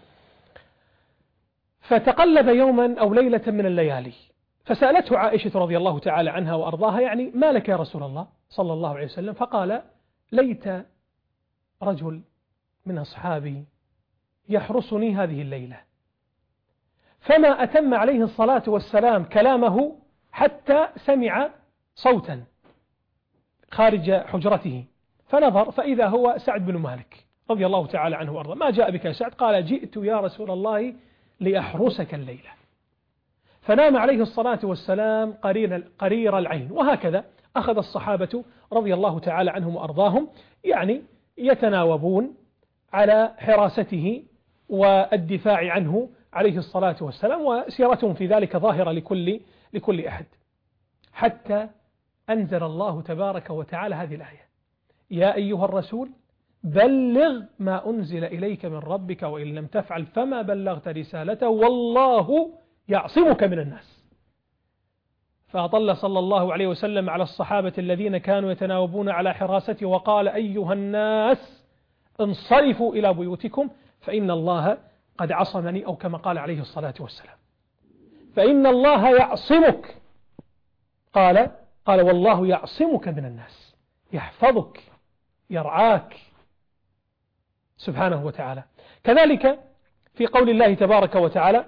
فتقلب يوما أو ليلة من الليالي فسألته عائشة رضي الله تعالى عنها وأرضاها: يعني ما لك يا رسول الله صلى الله عليه وسلم؟ فقال: ليت رجل من أصحابي يحرسني هذه الليلة. فما أتم عليه الصلاة والسلام كلامه حتى سمع صوتا خارج حجرته، فنظر فإذا هو سعد بن مالك رضي الله تعالى عنه وأرضاه. ما جاء بك يا سعد؟ قال: جئت يا رسول الله لأحرسك الليلة. فنام عليه الصلاة والسلام قرير العين. وهكذا أخذ الصحابة رضي الله تعالى عنهم وأرضاهم يعني يتناوبون على حراسته والدفاع عنه عليه الصلاة والسلام، وسيرتهم في ذلك ظاهرة لكل أحد، حتى أنزل الله تبارك وتعالى هذه الآية: يا أيها الرسول بلغ ما أنزل إليك من ربك وإن لم تفعل فما بلغت رسالته والله يعصمك من الناس. فأطل صلى الله عليه وسلم على الصحابة الذين كانوا يتناوبون على حراسته وقال: أيها الناس انصرفوا إلى بيوتكم فإن الله قد عصمني، أو كما قال عليه الصلاة والسلام، فإن الله يعصمك. قال والله يعصمك من الناس، يحفظك يرعاك سبحانه وتعالى. كذلك في قول الله تبارك وتعالى: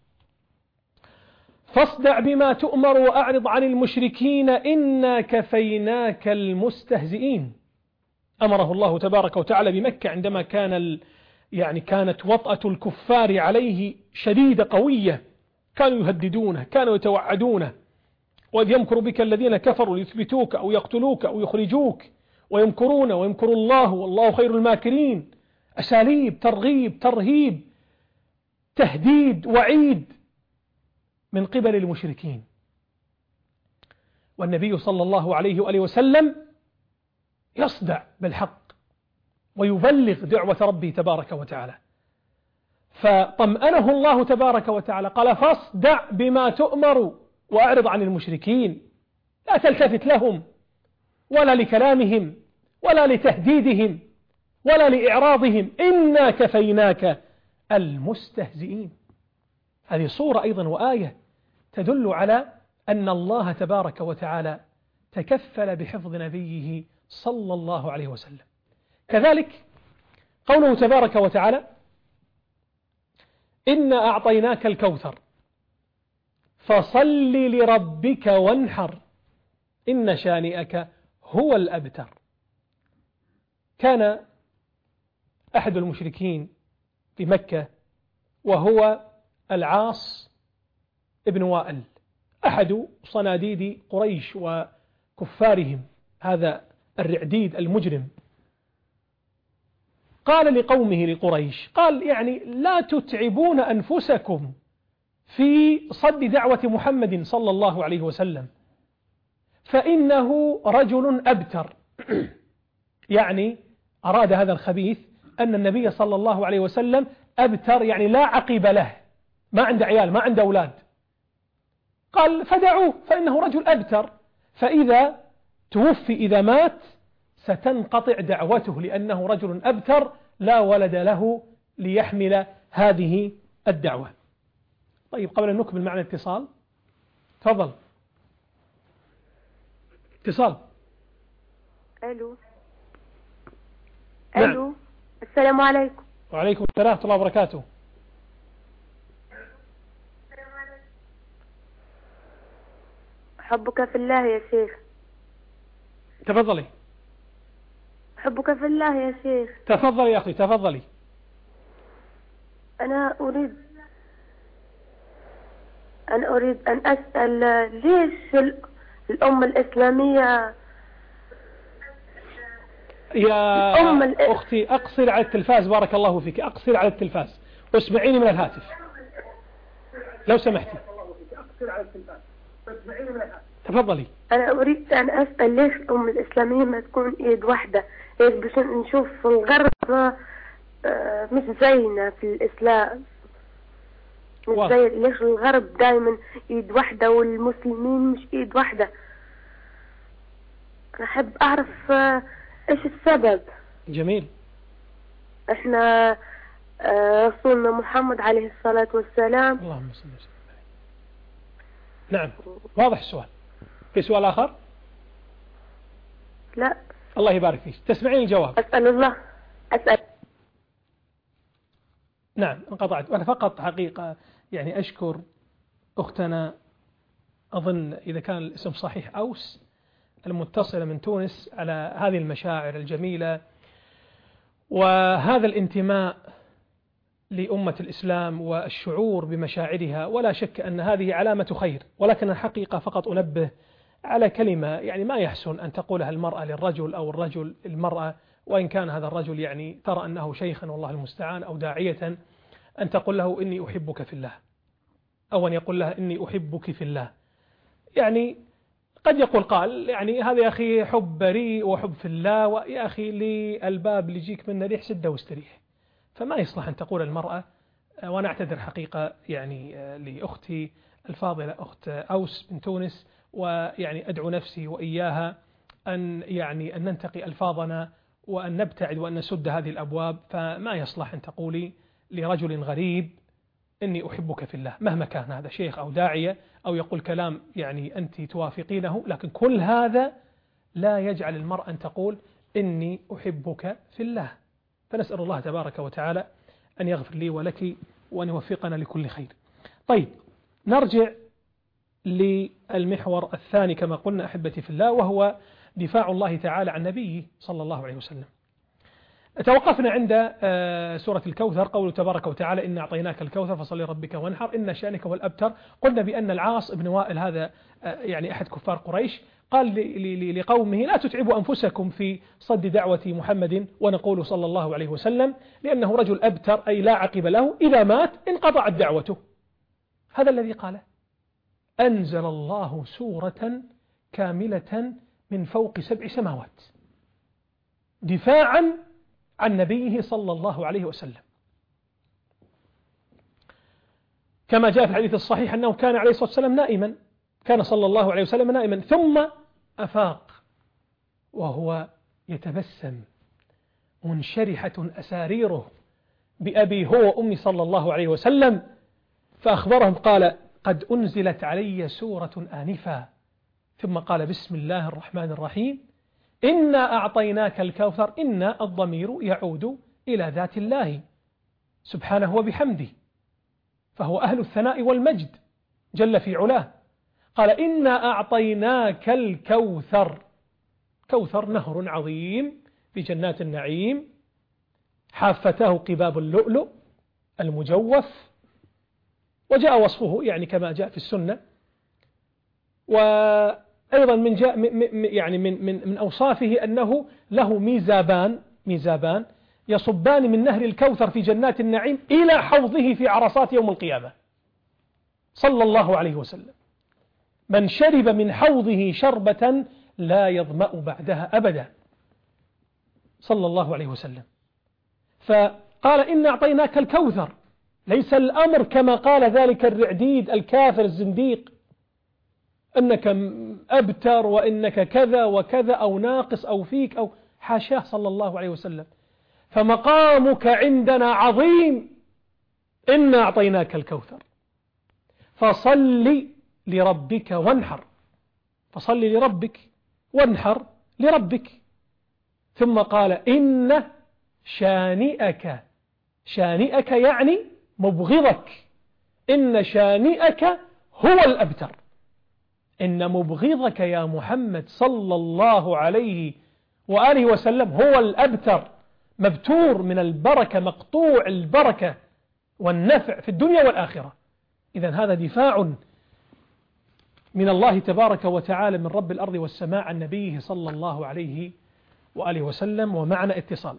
فاصدع بما تؤمر وأعرض عن المشركين إنا كفيناك المستهزئين. أمره الله تبارك وتعالى بمكة عندما كانت وطأة الكفار عليه شديدة قوية، كانوا يهددونه، كانوا يتوعدونه: وإذ يمكر بك الذين كفروا ليثبتوك أو يقتلوك أو يخرجوك ويمكرون ويمكر الله والله خير الماكرين. أساليب ترغيب ترهيب تهديد وعيد من قبل المشركين، والنبي صلى الله عليه وآله وسلم يصدع بالحق ويبلغ دعوة ربه تبارك وتعالى. فطمأنه الله تبارك وتعالى، قال: فاصدع بما تؤمر وأعرض عن المشركين، لا تلتفت لهم ولا لكلامهم ولا لتهديدهم ولا لإعراضهم، إنا كفيناك المستهزئين. هذه صورة أيضا وآية تدل على أن الله تبارك وتعالى تكفل بحفظ نبيه صلى الله عليه وسلم. كذلك قوله تبارك وتعالى: إنا أعطيناك الكوثر فصل لربك وانحر إن شانئك هو الأبتر. كان أحد المشركين بمكة وهو العاص ابن وائل، أحد صناديد قريش وكفارهم، هذا الرعديد المجرم. قال لقومه لقريش، قال يعني لا تتعبون أنفسكم في صد دعوة محمد صلى الله عليه وسلم فإنه رجل أبتر. يعني أراد هذا الخبيث أن النبي صلى الله عليه وسلم أبتر، يعني لا عقب له، ما عنده عيال، ما عنده أولاد. قال فدعوه فإنه رجل أبتر، فإذا توفي إذا مات ستنقطع دعوته لأنه رجل أبتر لا ولد له ليحمل هذه الدعوة. طيب قبل أن نكمل معنا اتصال، تفضل. اتصال. ألو. نعم. ألو. السلام عليكم. وعليكم السلام ورحمة الله وبركاته. حبك في الله يا شيخ. تفضلي. حبك في الله يا شيخ. تفضلي يا أخي تفضلي. أنا أريد أن أسأل ليش الأمة الإسلامية يا أختي أقصر على التلفاز، بارك الله فيك، أقصر على التلفاز واسمعيني من الهاتف لو سمحتي. تفضلي. أنا أريد أن أسأل ليش الأمة الإسلامية ما تكون إيد واحدة؟ إيش باش نشوف الغرب مش زينا في الإسلام، مش زي ليش الغرب دائما إيد واحدة والمسلمين مش إيد واحدة؟ أنا أحب أعرف إيش السبب. جميل. إحنا رسولنا محمد عليه الصلاة والسلام. اللهم صل وسلم. نعم واضح السؤال. في سؤال آخر؟ لا. الله يبارك فيك. تسمعين الجواب؟ أسأل الله. أسأل. نعم انقطعت. أنا فقط حقيقة يعني أشكر أختنا، أظن إذا كان الاسم صحيح، أوس، المتصلة من تونس، على هذه المشاعر الجميلة وهذا الانتماء لأمة الإسلام والشعور بمشاعرها. ولا شك أن هذه علامة خير، ولكن الحقيقة فقط أنبه على كلمة يعني ما يحسن أن تقولها المرأة للرجل أو الرجل للمرأة، وإن كان هذا الرجل يعني ترى أنه شيخا والله المستعان أو داعية، أن تقول له إني أحبك في الله، أو أن يقول لها إني أحبك في الله. يعني قد يقول قال يعني هذا يا أخي حب بريء وحب في الله، ويا أخي لي الباب اللي يجيك منه ريح سده واستريح. فما يصلح أن تقول المرأة. وأنا أعتذر حقيقة يعني لأختي الفاضلة أخت أوس من تونس، ويعني أدعو نفسي وإياها أن يعني أن ننتقي ألفاظنا وأن نبتعد وأن نسد هذه الأبواب. فما يصلح أن تقولي لرجل غريب إني أحبك في الله، مهما كان هذا شيخ أو داعية أو يقول كلام يعني أنت توافقينه، لكن كل هذا لا يجعل المرأة أن تقول إني أحبك في الله. فنسأل الله تبارك وتعالى أن يغفر لي ولك وأن يوفقنا لكل خير. طيب نرجع للمحور الثاني كما قلنا أحبتي في الله، وهو دفاع الله تعالى عن نبيه صلى الله عليه وسلم. توقفنا عند سورة الكوثر، قوله تبارك وتعالى إن أعطيناك الكوثر فصل لربك وانحر إن شانك هو الأبتر. قلنا بأن العاص بن وائل هذا يعني أحد كفار قريش قال لقومه لا تتعبوا أنفسكم في صد دعوة محمد ونقول صلى الله عليه وسلم لأنه رجل أبتر أي لا عقب له، إذا مات انقطعت دعوته. هذا الذي قاله. أنزل الله سورة كاملة من فوق 7 سماوات دفاعا عن نبيه صلى الله عليه وسلم، كما جاء في الحديث الصحيح أنه كان عليه الصلاة والسلام نائما، كان صلى الله عليه وسلم نائما ثم أفاق وهو يتبسم منشرحة أساريره بأبي هو وأمي صلى الله عليه وسلم، فأخبرهم قال قد أنزلت علي سورة آنفا ثم قال بسم الله الرحمن الرحيم إنا أعطيناك الكوثر. إن الضمير يعود إلى ذات الله سبحانه وبحمده، فهو أهل الثناء والمجد جل في علاه. قال إنا أعطيناك الكوثر. كوثر نهر عظيم في جنات النعيم، حافتاه قباب اللؤلؤ المجوف، وجاء وصفه يعني كما جاء في السنة. وأيضا من أوصافه أنه له ميزابان يصبان من نهر الكوثر في جنات النعيم إلى حوضه في عرصات يوم القيامة صلى الله عليه وسلم. من شرب من حوضه شربة لا يظمأ بعدها أبدا صلى الله عليه وسلم. فقال إن أعطيناك الكوثر، ليس الأمر كما قال ذلك الرعديد الكافر الزنديق أنك أبتر وإنك كذا وكذا أو ناقص أو فيك أو حاشاه صلى الله عليه وسلم. فمقامك عندنا عظيم. إنا أعطيناك الكوثر فصل لربك وانحر. فصل لربك وانحر لربك. ثم قال إن شانئك يعني مبغضك. إن شانئك هو الأبتر. إن مبغضك يا محمد صلى الله عليه وآله وسلم هو الأبتر، مبتور من البركة، مقطوع البركة والنفع في الدنيا والآخرة. إذن هذا دفاع من الله تبارك وتعالى من رب الأرض والسماء عن نبيه صلى الله عليه وآله وسلم. ومعنا اتصال.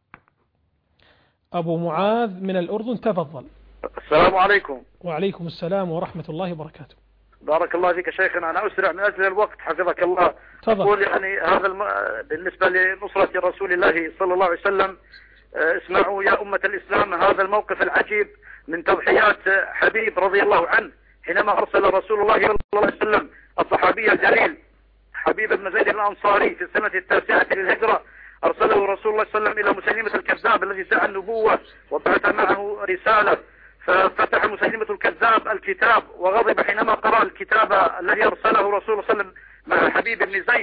أبو معاذ من الأردن، تفضل. السلام عليكم. وعليكم السلام ورحمة الله وبركاته. بارك الله فيك شيخنا. أنا أسرع من أجل الوقت حفظك الله. أقول يعني هذا بالنسبة لنصرة رسول الله صلى الله عليه وسلم، اسمعوا يا أمة الإسلام هذا الموقف العجيب من تضحيات حبيب رضي الله عنه حينما أرسل رسول الله صلى الله عليه وسلم الصحابي الجليل حبيب بن زيد الأنصاري في السنة 9 للهجرة. أرسله رسول الله صلى الله عليه وسلم إلى مسيلمة الكذاب الذي ادعى النبوة وبعث معه رسالة. ففتح مسيلمة الكذاب الكتاب وغضب حينما قرأ الكتاب الذي أرسله رسول الله صلى الله عليه وسلم مع حبيب بن زيد.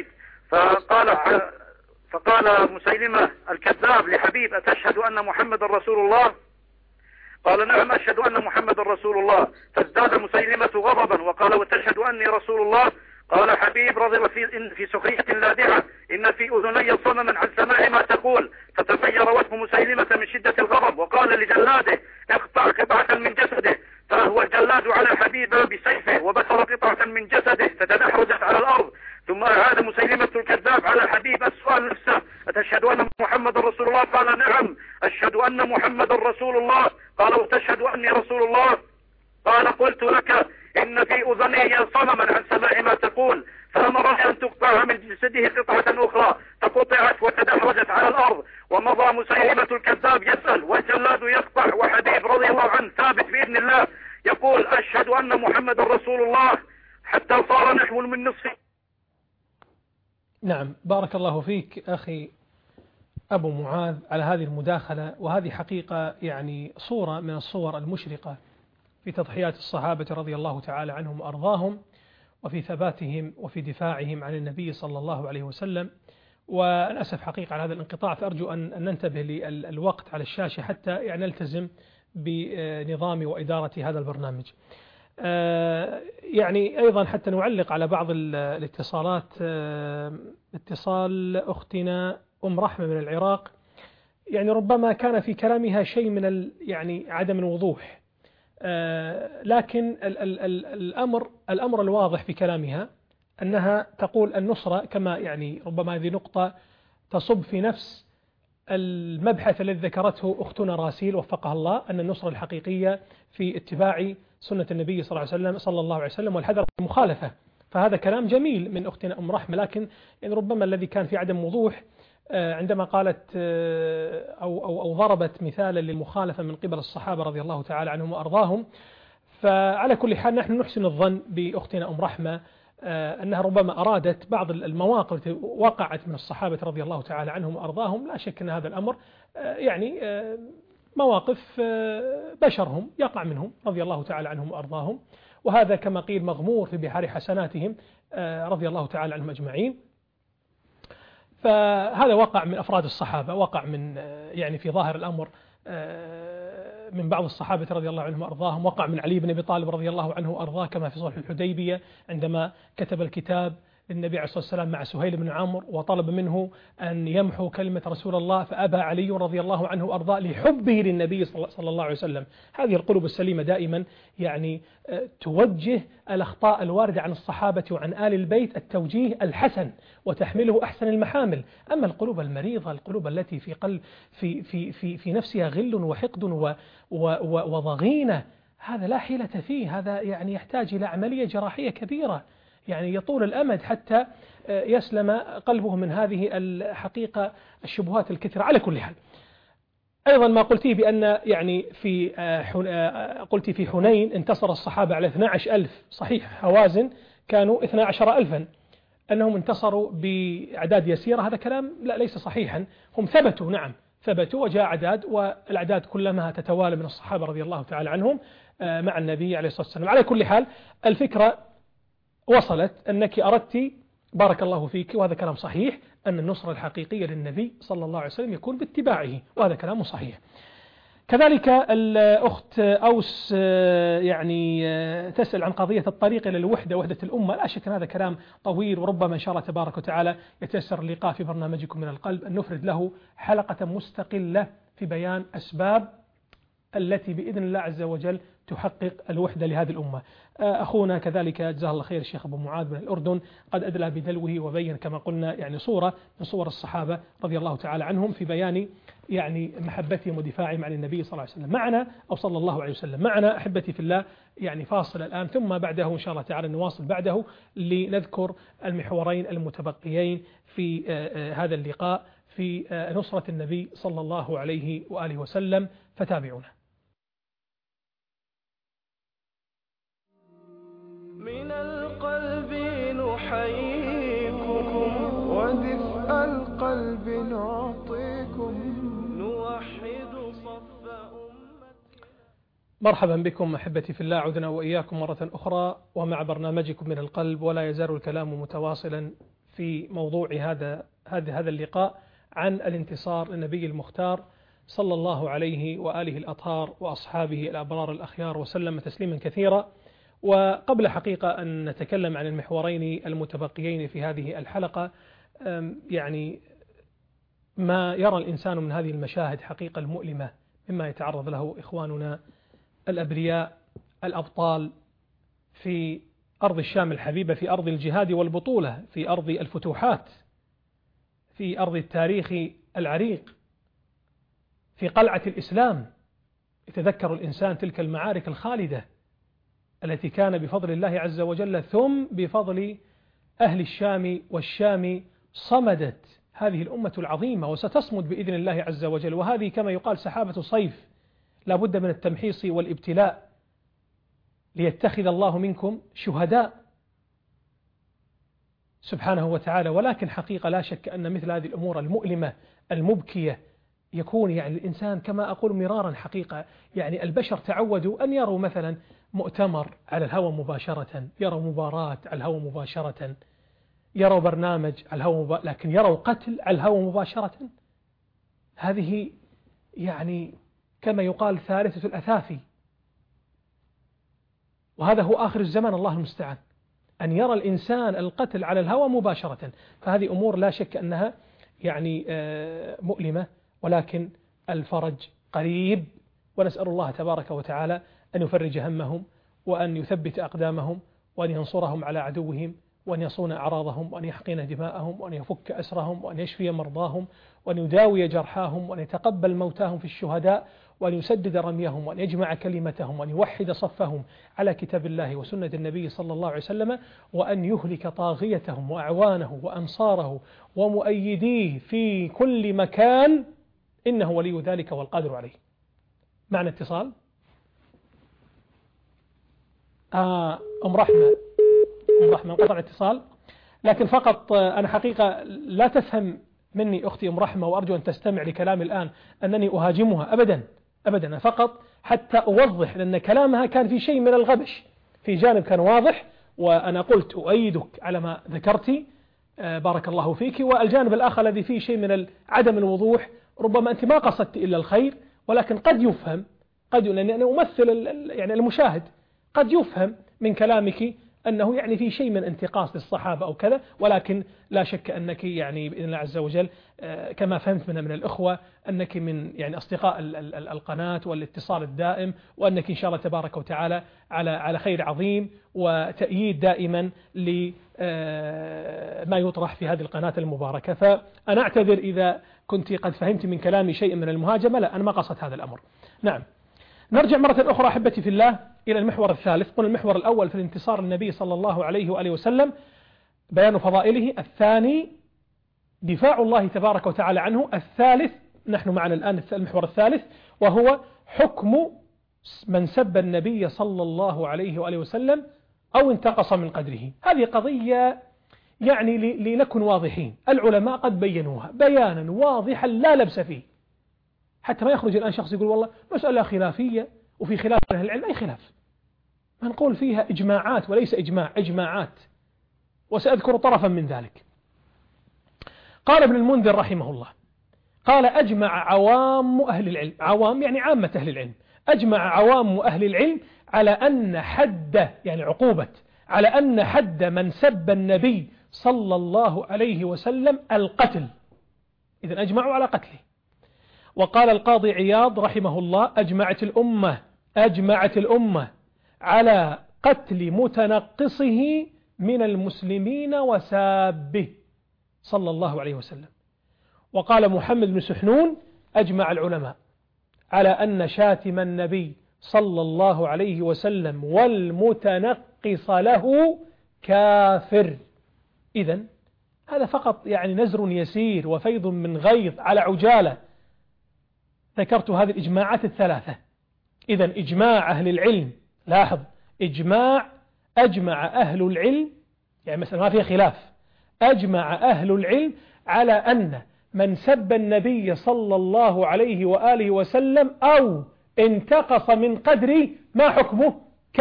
فقال مسيلمة الكذاب لحبيب أتشهد أن محمد رسول الله؟ قال نعم أشهد أن محمد رسول الله. فازداد مسيلمة غضبا وقال وتشهد أني رسول الله؟ قال حبيب رضي الله في سخرية لادعة إن في أذني صمما عن سماع ما تقول. فتفير وجه مسيلمة من شدة الغضب وقال لجلاده اقطع قطعة من جسده. فهو الجلاد على حبيب بسيفه وبصر قطعة من جسده فتدحرجت على الأرض. ثم أعاد مسيلمة الكذاب على حبيب السؤال نفسه أتشهد أن محمد رسول الله؟ قال نعم أشهد أن محمد رسول الله. قال وتشهد أني رسول الله؟ قال قلت لك إن في أذني صمما عن سماع ما تقول. فأمر أن تقطع من جسده قطعة أخرى فقطعت وتدحرجت على الأرض. ومضى مسيلمة الكذاب يسأل والجلاد يقطع وحبيب رضي الله عنه ثابت بإذن الله يقول أشهد أن محمد رسول الله حتى صار نحو من نصف. نعم بارك الله فيك أخي أبو معاذ على هذه المداخلة. وهذه حقيقة يعني صورة من الصور المشرقة في تضحيات الصحابة رضي الله تعالى عنهم وأرضاهم وفي ثباتهم وفي دفاعهم عن النبي صلى الله عليه وسلم. وللأسف حقيقة على هذا الانقطاع، فأرجو أن ننتبه للوقت على الشاشة حتى يعني نلتزم بنظام وإدارة هذا البرنامج. يعني أيضا حتى نعلق على بعض الاتصالات. اتصال أختنا أم رحمة من العراق، يعني ربما كان في كلامها شيء من يعني عدم الوضوح، لكن الأمر الواضح في كلامها أنها تقول النصرة كما يعني ربما هذه نقطة تصب في نفس المبحث الذي ذكرته أختنا راسيل وفقها الله، أن النصرة الحقيقية في اتباع سنة النبي صلى الله عليه وسلم والحذر من المخالفة. فهذا كلام جميل من أختنا أم رحمة، لكن يعني ربما الذي كان في عدم وضوح عندما قالت أو ضربت مثالا للمخالفة من قبل الصحابة رضي الله تعالى عنهم وأرضاهم. فعلى كل حال نحن نحسن الظن بأختنا أم رحمة أنها ربما أرادت بعض المواقف التي وقعت من الصحابة رضي الله تعالى عنهم وأرضاهم. لا شك أن هذا الأمر يعني مواقف بشرهم يقع منهم رضي الله تعالى عنهم وأرضاهم، وهذا كما قيل مغمور في بحار حسناتهم رضي الله تعالى عنهم أجمعين. فهذا وقع من أفراد الصحابة، وقع من يعني في ظاهر الأمر من بعض الصحابة رضي الله عنهم وأرضاهم، وقع من علي بن أبي طالب رضي الله عنه وأرضاه كما في صلح الحديبية عندما كتب الكتاب للنبي عليه الصلاة والسلام مع سهيل بن عمرو وطلب منه أن يمحو كلمة رسول الله، فأبى علي رضي الله عنه وأرضاه لحبه للنبي صلى الله عليه وسلم. هذه القلوب السليمة دائما يعني توجه الأخطاء الواردة عن الصحابة وعن آل البيت التوجيه الحسن وتحمله أحسن المحامل. أما القلوب المريضة، القلوب التي في قلب في نفسها غل وحقد وضغينة، هذا لا حيلة فيه، هذا يعني يحتاج إلى عملية جراحية كبيرة، يعني يطول الأمد حتى يسلم قلبه من هذه الحقيقة الشبهات الكثيرة. على كل حال أيضا ما قلتيه بأن يعني قلت في حنين انتصر الصحابة على 12,000، صحيح هوازن كانوا 12,000، أنهم انتصروا بأعداد يسيرة، هذا كلام لا ليس صحيحا. هم ثبتوا، نعم ثبتوا، وجاء أعداد، والأعداد كلما تتوالى من الصحابة رضي الله تعالى عنهم مع النبي عليه الصلاة والسلام. على كل حال الفكرة وصلت أنك أردت بارك الله فيك، وهذا كلام صحيح، أن النصرة الحقيقية للنبي صلى الله عليه وسلم يكون باتباعه، وهذا كلام صحيح. كذلك الأخت أوس يعني تسأل عن قضية الطريق إلى الوحدة، وحدة الأمة. لا شك أن هذا كلام طويل، وربما إن شاء الله تبارك وتعالى يتيسر اللقاء في برنامجكم من القلب أن نفرد له حلقة مستقلة في بيان أسباب التي بإذن الله عز وجل تحقق الوحدة لهذه الأمة. أخونا كذلك جزاه الله خير الشيخ أبو معاذ من الأردن قد أدلى بدلوه وبين كما قلنا يعني صورة من صور الصحابة رضي الله تعالى عنهم في بيان يعني محبتهم ودفاعهم عن النبي صلى الله عليه وسلم. معنا أو صلى الله عليه وسلم معنا أحبتي في الله يعني فاصل الآن، ثم بعده إن شاء الله تعالى نواصل بعده لنذكر المحورين المتبقيين في هذا اللقاء في نصرة النبي صلى الله عليه وآله وسلم، فتابعونا. من القلب نحييكم ودفء القلب نعطيكم نوحد صف أمتنا. مرحبا بكم أحبتي في الله، عدنا وإياكم مرة أخرى ومع برنامجكم من القلب، ولا يزال الكلام متواصلا في موضوع هذا اللقاء عن الانتصار للنبي المختار صلى الله عليه وآله الأطهار وأصحابه الأبرار الأخيار وسلم تسليما كثيرا. وقبل حقيقة أن نتكلم عن المحورين المتبقيين في هذه الحلقة، يعني ما يرى الإنسان من هذه المشاهد حقيقة المؤلمة مما يتعرض له إخواننا الأبرياء الأبطال في أرض الشام الحبيبة، في أرض الجهاد والبطولة، في أرض الفتوحات، في أرض التاريخ العريق، في قلعة الإسلام. يتذكر الإنسان تلك المعارك الخالدة التي كان بفضل الله عز وجل ثم بفضل أهل الشام والشام صمدت هذه الأمة العظيمة، وستصمد بإذن الله عز وجل. وهذه كما يقال سحابة صيف، لا بد من التمحيص والابتلاء ليتخذ الله منكم شهداء سبحانه وتعالى. ولكن حقيقة لا شك أن مثل هذه الأمور المؤلمة المبكية يكون يعني الإنسان كما أقول مرارا حقيقة، يعني البشر تعودوا أن يروا مثلا مؤتمر على الهواء مباشرة، يروا مباراة على الهواء مباشرة، يروا برنامج على الهواء لكن يروا قتل على الهواء مباشرة. هذه يعني كما يقال ثالثة الأثافي، وهذا هو آخر الزمان الله المستعان، أن يرى الإنسان القتل على الهواء مباشرة. فهذه أمور لا شك أنها يعني مؤلمة، ولكن الفرج قريب، ونسأل الله تبارك وتعالى أن يفرج همهم وأن يثبت أقدامهم وأن ينصرهم على عدوهم وأن يصون أعراضهم وأن يحقن دماءهم وأن يفك أسرهم وأن يشفي مرضاهم وأن يداوي جرحاهم وأن يتقبل موتاهم في الشهداء وأن يسدد رميهم وأن يجمع كلمتهم وأن يوحد صفهم على كتاب الله وسنة النبي صلى الله عليه وسلم، وأن يهلك طاغيتهم وأعوانه وأنصاره ومؤيديه في كل مكان، إنه ولي ذلك والقادر عليه. معنا اتصال. أم رحمة انقطع اتصال، لكن فقط أنا حقيقة لا تفهم مني أختي أم رحمة، وأرجو أن تستمع لكلامي الآن، أنني أهاجمها أبدا أبدا، فقط حتى أوضح، لأن كلامها كان في شيء من الغبش، في جانب كان واضح وأنا قلت أؤيدك على ما ذكرتي بارك الله فيك، والجانب الآخر الذي فيه شيء من عدم الوضوح ربما أنت ما قصدت إلا الخير، ولكن قد يفهم، لأني أنا أمثل يعني المشاهد، قد يفهم من كلامك أنه يعني في شيء من انتقاص للصحابة أو كذا، ولكن لا شك أنك يعني بإذن الله عز وجل كما فهمت من الإخوة أنك من يعني أصدقاء القناة والاتصال الدائم، وأنك إن شاء الله تبارك وتعالى على خير عظيم وتأييد دائما لما يطرح في هذه القناة المباركة. فأنا أعتذر إذا كنت قد فهمت من كلامي شيء من المهاجمة، لا أنا ما قصدت هذا الأمر. نعم، نرجع مرة أخرى أحبتي في الله إلى المحور الثالث. قلنا المحور الأول في الانتصار للنبي صلى الله عليه وآله وسلم بيان فضائله، الثاني دفاع الله تبارك وتعالى عنه، الثالث نحن معنا الآن المحور الثالث وهو حكم من سب النبي صلى الله عليه وآله وسلم أو انتقص من قدره. هذه قضية يعني لنكن واضحين، العلماء قد بينوها بيانا واضحا لا لبس فيه، حتى ما يخرج الآن شخص يقول والله مسألة خلافية وفي خلاف أهل العلم. أي خلاف؟ ما نقول فيها إجماعات وليس إجماعات، وسأذكر طرفا من ذلك. قال ابن المنذر رحمه الله، قال أجمع عوام أهل العلم، عوام يعني عامة أهل العلم، أجمع عوام أهل العلم على أن حد يعني عقوبة، على أن حد من سب النبي صلى الله عليه وسلم القتل، إذن أجمعوا على قتله. وقال القاضي عياض رحمه الله أجمعت الأمة على قتل متنقصه من المسلمين وسابه صلى الله عليه وسلم. وقال محمد بن سحنون أجمع العلماء على أن شاتم النبي صلى الله عليه وسلم والمتنقص له كافر. إذن هذا فقط يعني نزر يسير وفيض من غيظ على عجالة. ذكرت هذه الإجماعات الثلاثة. إذن إجماع أهل العلم، لاحظ أجمع أهل العلم، يعني مثلا ما فيها خلاف، أجمع أهل العلم على أن من سب النبي صلى الله عليه وآله وسلم أو انتقص من قدره ما حكمه؟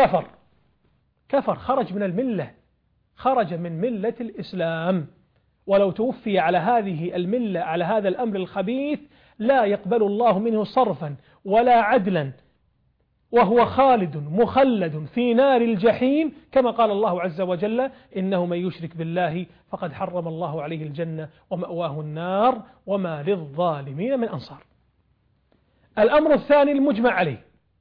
كفر، خرج من الملة، خرج من ملة الإسلام، ولو توفي على هذه الملة على هذا الأمر الخبيث لا يقبل الله منه صرفا ولا عدلا، وهو خالد مخلد في نار الجحيم، كما قال الله عز وجل إنه من يشرك بالله فقد حرم الله عليه الجنة ومأواه النار وما للظالمين من أنصار. الأمر الثاني المجمع عليه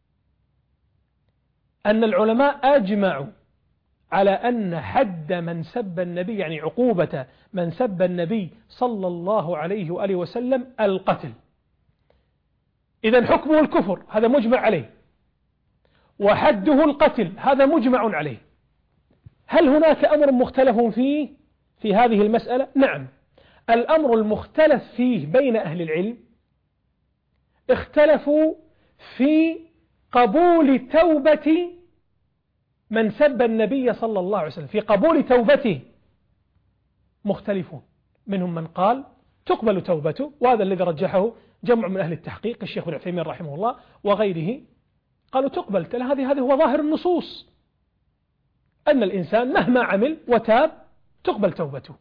أن العلماء أجمعوا على أن حد من سب النبي، يعني عقوبة من سب النبي صلى الله عليه وآله وسلم القتل. إذن حكمه الكفر، هذا مجمع عليه، وحده القتل، هذا مجمع عليه. هل هناك أمر مختلف فيه في هذه المسألة؟ نعم، الأمر المختلف فيه بين أهل العلم اختلفوا في قبول توبة من سب النبي صلى الله عليه وسلم، في قبول توبته مختلفون، منهم من قال تقبل توبته، وهذا الذي رجحه جمع من أهل التحقيق الشيخ ابن عثيمين رحمه الله وغيره، قالوا تقبل، هذه هو ظاهر النصوص أن الإنسان مهما عمل وتاب تقبل توبته.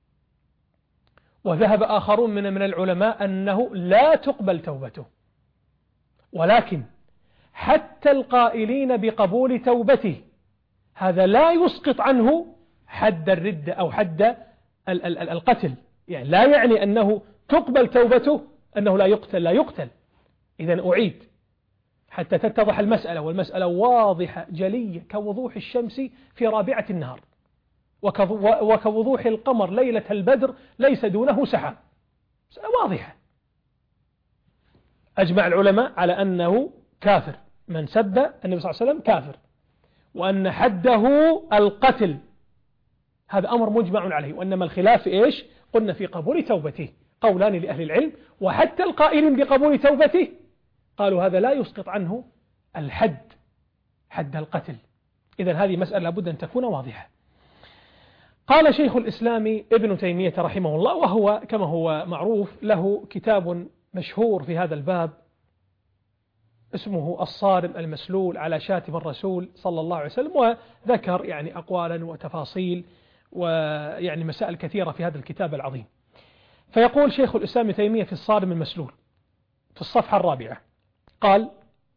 وذهب آخرون من العلماء أنه لا تقبل توبته، ولكن حتى القائلين بقبول توبته هذا لا يسقط عنه حد الردة أو حد القتل، يعني لا يعني أنه تقبل توبته أنه لا يقتل. إذن أعيد حتى تتضح المسألة، والمسألة واضحة جلية كوضوح الشمس في رابعة النهار، وكوضوح القمر ليلة البدر ليس دونه سحاب، مسألة واضحة. أجمع العلماء على أنه كافر، من سب النبي صلى الله عليه وسلم كافر، وأن حده القتل، هذا أمر مجمع عليه. وإنما الخلاف في إيش؟ قلنا في قبول توبته، قولان لأهل العلم، وحتى القائلين بقبول توبته قالوا هذا لا يسقط عنه الحد، حد القتل. إذن هذه مسألة لابد أن تكون واضحة. قال شيخ الإسلام ابن تيمية رحمه الله، وهو كما هو معروف له كتاب مشهور في هذا الباب اسمه الصارم المسلول على شاتم الرسول صلى الله عليه وسلم، وذكر يعني أقوالا وتفاصيل ويعني مسائل كثيرة في هذا الكتاب العظيم. فيقول شيخ الإسلام ابن تيمية في الصارم المسلول في الصفحة 4 قال: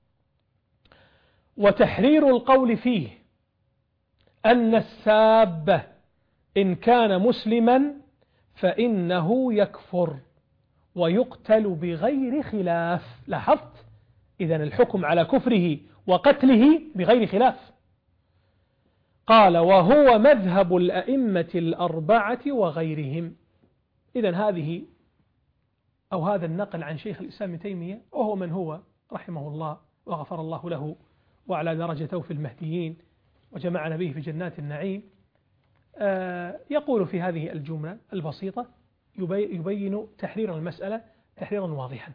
وتحرير القول فيه أن الساب إن كان مسلما فإنه يكفر ويقتل بغير خلاف. لاحظت؟ إذن الحكم على كفره وقتله بغير خلاف. قال: وهو مذهب الأئمة الأربعة وغيرهم. إذن هذه أو هذا النقل عن شيخ الإسلام ابن تيمية، وهو من هو رحمه الله وغفر الله له وعلى درجته في المهديين وجمعنا به في جنات النعيم، يقول في هذه الجملة البسيطة يبين تحرير المسألة تحريرا واضحا.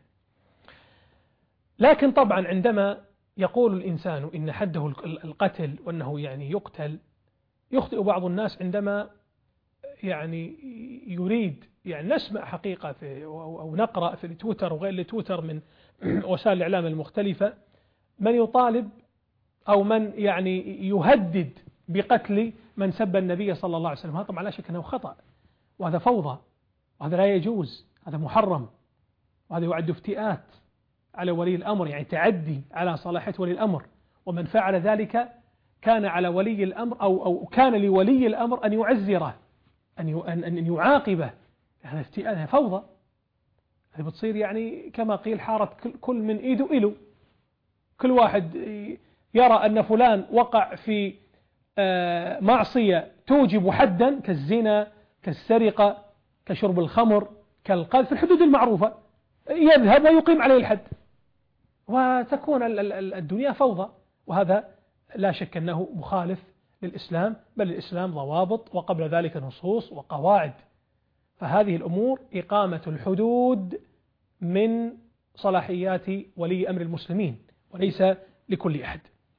لكن طبعا عندما يقول الإنسان إن حده القتل وأنه يعني يقتل، يخطئ بعض الناس عندما يعني يريد، يعني نسمع حقيقة أو نقرأ في التويتر وغير التويتر من وسائل الإعلام المختلفة من يطالب أو من يعني يهدد بقتل من سب النبي صلى الله عليه وسلم. هذا طبعا لا شك أنه خطأ، وهذا فوضى، وهذا لا يجوز، هذا محرم، وهذا يعد افتئات على ولي الأمر، يعني تعدي على صلاحية ولي الأمر. ومن فعل ذلك كان على ولي الأمر أو كان لولي الأمر أن يعزره، أن يعاقبه. هذا افتئات، هذا فوضى، هذه بتصير يعني كما قيل حارت كل من إيده إلو. كل واحد يرى أن فلان وقع في معصية توجب حدا كالزنا كالسرقة كشرب الخمر كالقذف في الحدود المعروفة، يذهب ويقيم عليه الحد، وتكون الدنيا فوضى. وهذا لا شك أنه مخالف للإسلام، بل الإسلام ضوابط وقبل ذلك نصوص وقواعد. فهذه الأمور إقامة الحدود من صلاحيات ولي أمر المسلمين وليس لكل أحد.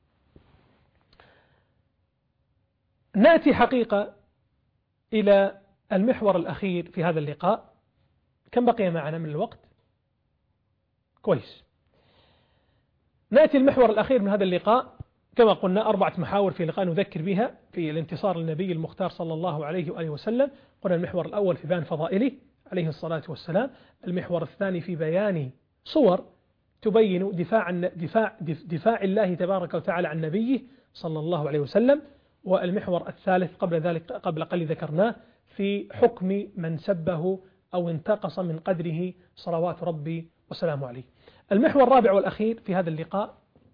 نأتي حقيقة إلى المحور الأخير في هذا اللقاء. كم بقي معنا من الوقت؟ كويس. نأتي المحور الأخير من هذا اللقاء، كما قلنا 4 محاور في لقاء نذكر بها في الانتصار للنبي المختار صلى الله عليه وآله وسلم. قلنا المحور الأول في بيان فضائله عليه الصلاة والسلام، المحور الثاني في بيان صور تبين دفاع الله تبارك وتعالى عن نبيه صلى الله عليه وسلم، والمحور الثالث قبل ذلك قبل قليل ذكرناه في حكم من سبه أو انتقص من قدره صلوات ربي وسلامه عليه. المحور الرابع والأخير في هذا اللقاء: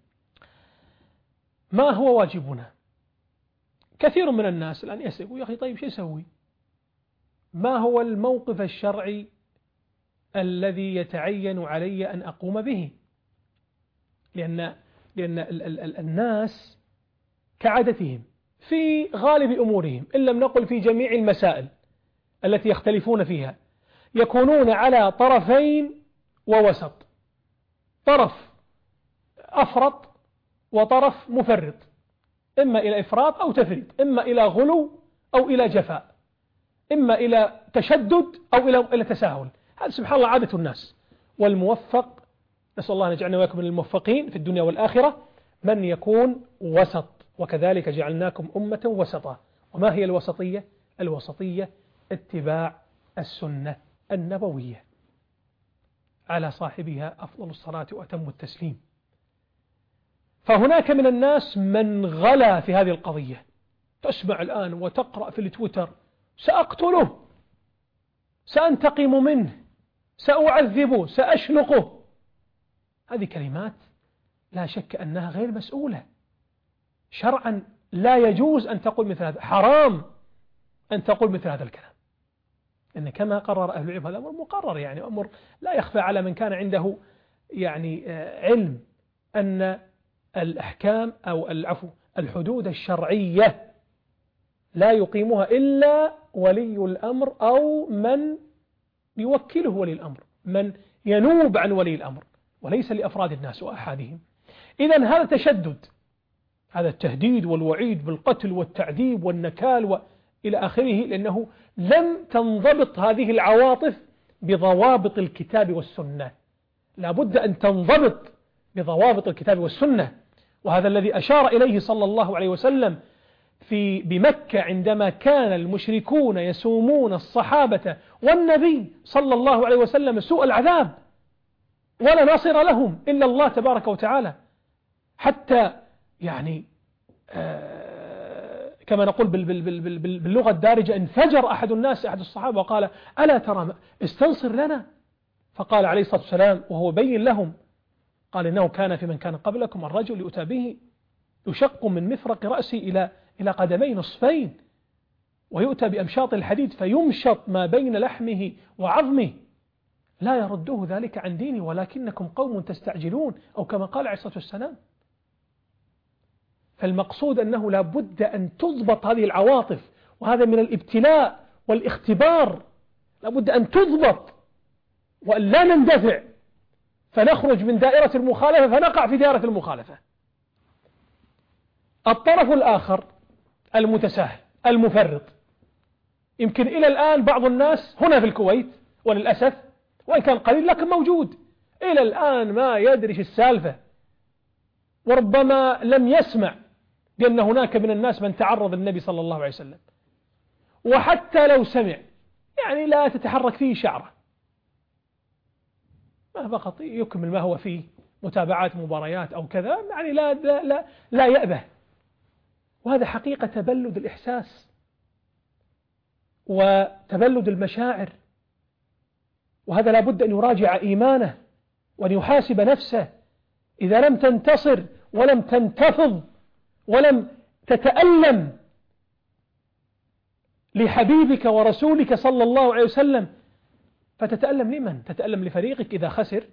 ما هو واجبنا؟ كثير من الناس الآن يسأل يا أخي طيب شو يسوي؟ ما هو الموقف الشرعي الذي يتعين علي أن أقوم به؟ لأن الناس كعادتهم في غالب أمورهم، إن لم نقل في جميع المسائل التي يختلفون فيها، يكونون على طرفين ووسط، طرف أفرط وطرف مفرط، إما إلى إفراط أو تفريط، إما إلى غلو أو إلى جفاء، إما إلى تشدد أو إلى تساهل. هذا سبحان الله عادة الناس. والموفق، نسأل الله أن يجعلنا وإياكم من الموفقين في الدنيا والآخرة، من يكون وسط. وكذلك جعلناكم أمة وسطا. وما هي الوسطية؟ الوسطية اتباع السنة النبوية على صاحبها أفضل الصلاة وأتم التسليم. فهناك من الناس من غلا في هذه القضية، تسمع الآن وتقرأ في التويتر: سأقتله، سأنتقم منه، سأعذبه، سأشنقه. هذه كلمات لا شك أنها غير مسؤولة شرعا. لا يجوز أن تقول مثل هذا، حرام أن تقول مثل هذا الكلام، إن كما قرر أهل العلم هذا أمر مقرر، يعني أمر لا يخفى على من كان عنده يعني علم أن الأحكام أو العفو الحدود الشرعية لا يقيمها إلا ولي الأمر أو من يوكله ولي الأمر، من ينوب عن ولي الأمر، وليس لأفراد الناس وأحادهم. إذن هذا تشدد، هذا التهديد والوعيد بالقتل والتعذيب والنكال وإلى آخره، لأنه لم تنضبط هذه العواطف بضوابط الكتاب والسنة. لا بد أن تنضبط بضوابط الكتاب والسنة. وهذا الذي أشار إليه صلى الله عليه وسلم بمكة عندما كان المشركون يسومون الصحابة والنبي صلى الله عليه وسلم سوء العذاب، ولا ناصر لهم إلا الله تبارك وتعالى، حتى يعني كما نقول باللغة الدارجة انفجر أحد الناس، أحد الصحابة، وقال: ألا ترى استنصر لنا؟ فقال عليه الصلاة والسلام وهو بين لهم، قال: إنه كان في من كان قبلكم الرجل يؤتى به يشق من مفرق رأسه إلى قدمي نصفين، ويؤتى بأمشاط الحديد فيمشط ما بين لحمه وعظمه، لا يرده ذلك عن ديني ولكنكم قوم تستعجلون، أو كما قال عليه الصلاة والسلام. فالمقصود أنه لا بد أن تضبط هذه العواطف، وهذا من الابتلاء والاختبار، لا بد أن تضبط وأن لا نندفع فنخرج من دائرة المخالفة فنقع في دائرة المخالفة. الطرف الآخر المتساهل المفرط، يمكن إلى الآن بعض الناس هنا في الكويت وللأسف وإن كان قليل لكن موجود إلى الآن ما يدري السالفة، وربما لم يسمع بأن هناك من الناس من تعرض للنبي صلى الله عليه وسلم، وحتى لو سمع يعني لا تتحرك فيه شعره، ما فقط يكمل ما هو فيه متابعات مباريات أو كذا، يعني لا يأبه. وهذا حقيقة تبلد الإحساس وتبلد المشاعر، وهذا لا بد أن يراجع إيمانه وأن يحاسب نفسه. إذا لم تنتصر ولم تنتفض ولم تتألم لحبيبك ورسولك صلى الله عليه وسلم، فتتألم لمن؟ تتألم لفريقك إذا خسر،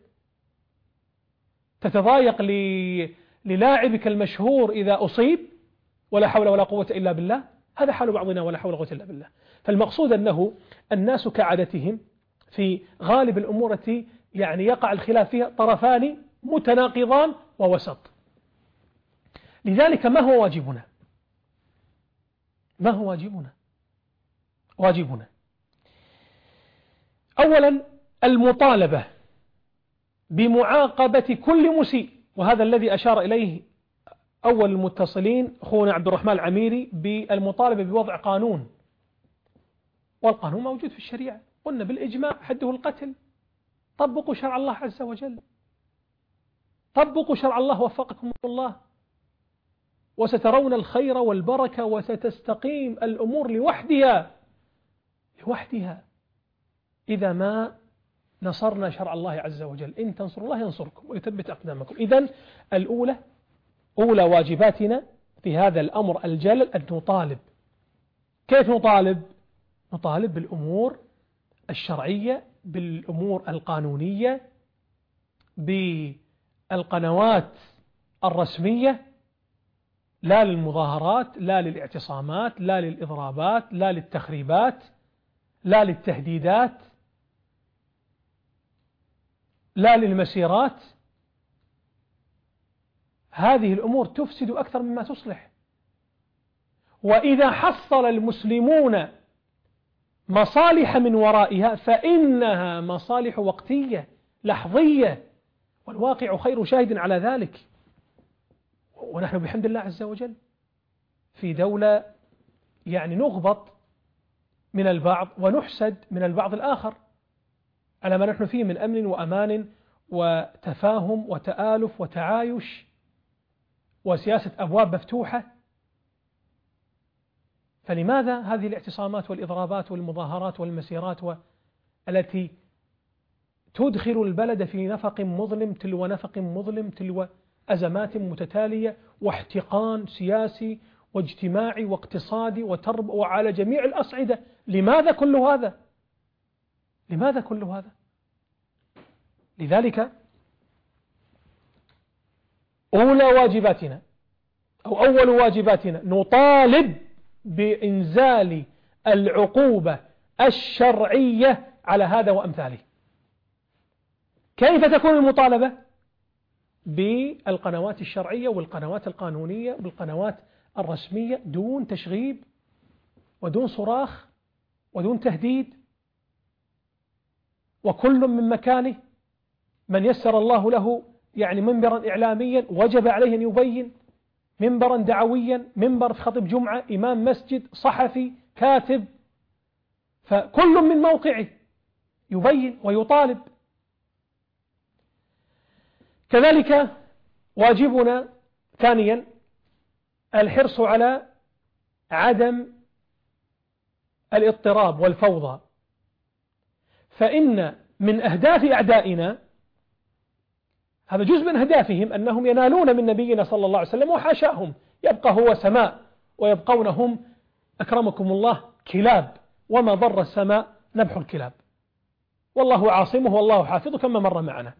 تتضايق للاعبك المشهور إذا أصيب، ولا حول ولا قوة إلا بالله. هذا حال بعضنا ولا حول ولا قوة إلا بالله. فالمقصود أنه الناس كعادتهم في غالب الأمور التي يعني يقع الخلاف فيها طرفان متناقضان ووسط. لذلك ما هو واجبنا؟ ما هو واجبنا؟ واجبنا أولا المطالبة بمعاقبة كل مسيء، وهذا الذي أشار إليه أول المتصلين أخونا عبد الرحمن العميري، بالمطالبة بوضع قانون، والقانون موجود في الشريعة، قلنا بالإجماع حده القتل. طبقوا شرع الله عز وجل، طبقوا شرع الله وفقكم الله، وسترون الخير والبركة وستستقيم الأمور لوحدها إذا ما نصرنا شرع الله عز وجل. إن تنصروا الله ينصركم ويثبت أقدامكم. إذن أولى واجباتنا في هذا الأمر الجلل أن نطالب. كيف نطالب؟ نطالب بالأمور الشرعية، بالأمور القانونية، بالقنوات الرسمية، لا للمظاهرات، لا للاعتصامات، لا للإضرابات، لا للتخريبات، لا للتهديدات، لا للمسيرات. هذه الأمور تفسد أكثر مما تصلح. وإذا حصل المسلمون مصالح من ورائها فإنها مصالح وقتية لحظية، والواقع خير شاهد على ذلك. ونحن بحمد الله عز وجل في دولة يعني نغبط من البعض ونحسد من البعض الآخر على ما نحن فيه من أمن وأمان وتفاهم وتآلف وتعايش وسياسة أبواب مفتوحة. فلماذا هذه الاعتصامات والإضرابات والمظاهرات والمسيرات التي تدخل البلد في نفق مظلم تلو نفق مظلم تلو أزمات متتالية واحتقان سياسي واجتماعي واقتصادي وعلى جميع الأصعدة؟ لماذا كل هذا؟ لماذا كل هذا؟ لذلك أولى واجباتنا أو أول واجباتنا نطالب بإنزال العقوبة الشرعية على هذا وأمثاله. كيف تكون المطالبة؟ بالقنوات الشرعية والقنوات القانونية والقنوات الرسمية، دون تشغيب ودون صراخ ودون تهديد، وكل من مكانه. من يسر الله له يعني منبرا إعلاميا وجب عليه أن يبين، منبرا دعويا، منبر في خطيب جمعة، إمام مسجد، صحفي، كاتب، فكل من موقعه يبين ويطالب. كذلك واجبنا ثانيا الحرص على عدم الاضطراب والفوضى، فإن من أهداف أعدائنا، هذا جزء من أهدافهم، أنهم ينالون من نبينا صلى الله عليه وسلم وحاشاهم، يبقى هو سماء ويبقون هم أكرمكم الله كلاب، وما ضر السماء نبح الكلاب، والله عاصمه والله حافظه كما مر معنا.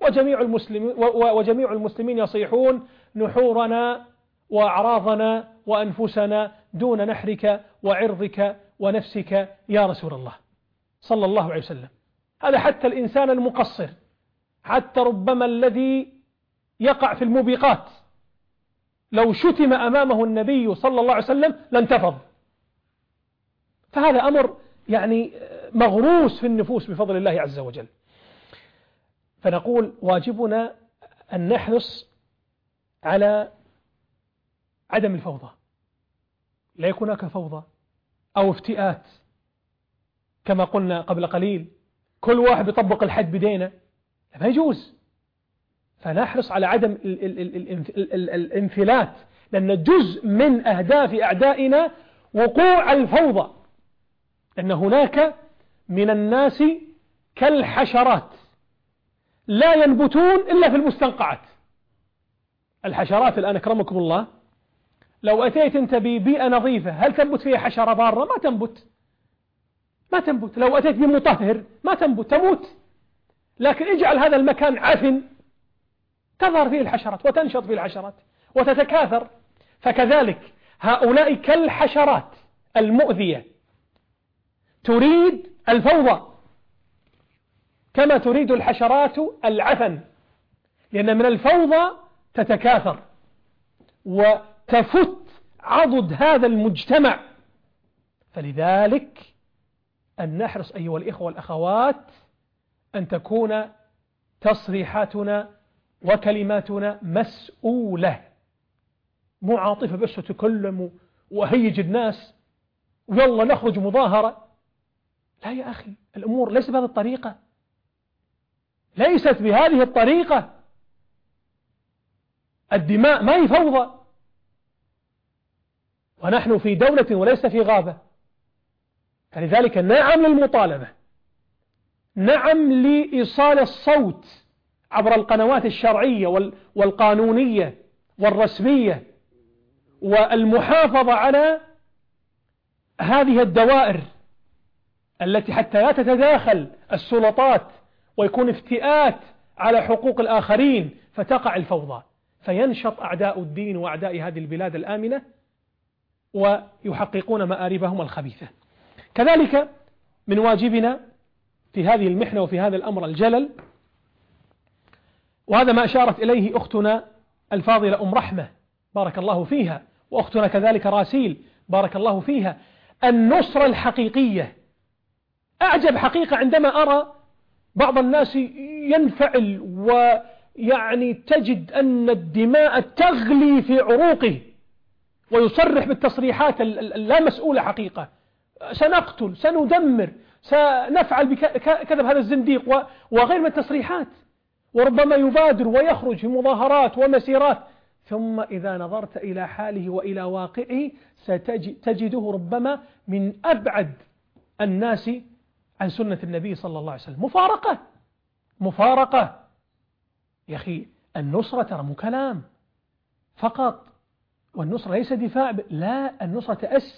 وجميع المسلمين يصيحون نحورنا وأعراضنا وأنفسنا دون نحرك وعرضك ونفسك يا رسول الله صلى الله عليه وسلم. هذا حتى الإنسان المقصر، حتى ربما الذي يقع في الموبقات، لو شتم أمامه النبي صلى الله عليه وسلم لانتفض. فهذا أمر يعني مغروس في النفوس بفضل الله عز وجل. فنقول واجبنا أن نحرص على عدم الفوضى، لا يكون هناك فوضى أو افتئات كما قلنا قبل قليل، كل واحد يطبق الحد بدينه، ما يجوز. فنحرص على عدم الانفلات، لأن جزء من أهداف أعدائنا وقوع الفوضى، أن هناك من الناس كالحشرات لا ينبتون إلا في المستنقعات. الحشرات الآن أكرمكم الله، لو أتيت أنت ببيئة نظيفة هل تنبت فيها حشرة ضارة؟ ما تنبت. لو أتيت بمطهر ما تنبت، تموت. لكن اجعل هذا المكان عفن تظهر فيه الحشرات وتنشط فيه الحشرات وتتكاثر. فكذلك هؤلاء كالحشرات المؤذية، تريد الفوضى كما تريد الحشرات العفن، لأن من الفوضى تتكاثر وتفت عضد هذا المجتمع. فلذلك أن نحرص أيها الإخوة والأخوات أن تكون تصريحاتنا وكلماتنا مسؤولة، مو عاطفة بس تتكلم وهيج الناس ويلا نخرج مظاهرة. لا يا أخي، الأمور ليست بهذه الطريقة، ليست بهذه الطريقة. الدماء ما هي فوضى، ونحن في دولة وليس في غابة. فلذلك نعم للمطالبة، نعم لإيصال الصوت عبر القنوات الشرعية والقانونية والرسمية، والمحافظة على هذه الدوائر التي حتى لا تتداخل السلطات ويكون افتئات على حقوق الآخرين فتقع الفوضى، فينشط أعداء الدين وأعداء هذه البلاد الآمنة ويحققون مآربهم الخبيثة. كذلك من واجبنا في هذه المحنة وفي هذا الأمر الجلل، وهذا ما أشارت إليه أختنا الفاضلة أم رحمة بارك الله فيها، وأختنا كذلك راسيل بارك الله فيها، النصرة الحقيقية. أعجب حقيقة عندما أرى بعض الناس ينفعل ويعني تجد أن الدماء تغلي في عروقه ويصرح بالتصريحات اللا مسؤولة حقيقة، سنقتل، سندمر، سنفعل بكذب هذا الزنديق وغير من التصريحات، وربما يبادر ويخرج في مظاهرات ومسيرات، ثم إذا نظرت إلى حاله وإلى واقعه ستجده ربما من أبعد الناس عن سنة النبي صلى الله عليه وسلم. مفارقة يا أخي. النصرة ترى مو كلام فقط، والنصرة ليس دفاع، لا، النصرة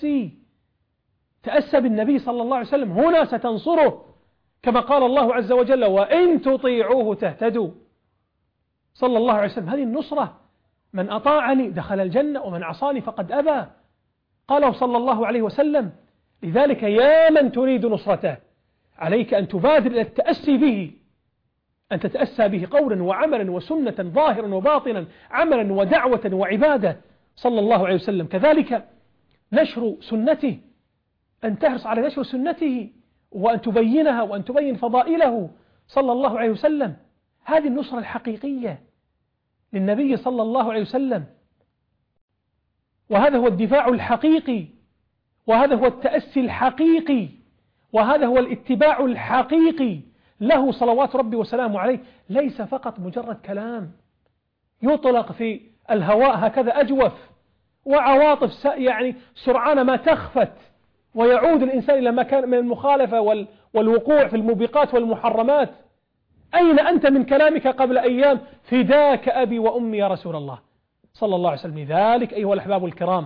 تأسى بالنبي صلى الله عليه وسلم. هنا ستنصره كما قال الله عز وجل وإن تطيعوه تهتدوا صلى الله عليه وسلم. هذه النصرة، من أطاعني دخل الجنة ومن عصاني فقد أبى، قاله صلى الله عليه وسلم. لذلك يا من تريد نصرته عليك أن تبادر إلى التأسي به، أن تتأسى به قولا وعملا وسنة ظاهرا وباطنا، عملا ودعوة وعبادة صلى الله عليه وسلم. كذلك نشر سنته، أن تحرص على نشر سنته وأن تبينها وأن تبين فضائله صلى الله عليه وسلم. هذه النصرة الحقيقية للنبي صلى الله عليه وسلم، وهذا هو الدفاع الحقيقي، وهذا هو التأسي الحقيقي، وهذا هو الاتباع الحقيقي له صلوات ربي وسلامه عليه، ليس فقط مجرد كلام يطلق في الهواء هكذا أجوف، وعواطف يعني سرعان ما تخفت، ويعود الإنسان إلى ما كان من المخالفة والوقوع في الموبقات والمحرمات. أين أنت من كلامك قبل أيام؟ فداك أبي وأمي يا رسول الله صلى الله عليه وسلم. لذلك أيها الأحباب الكرام،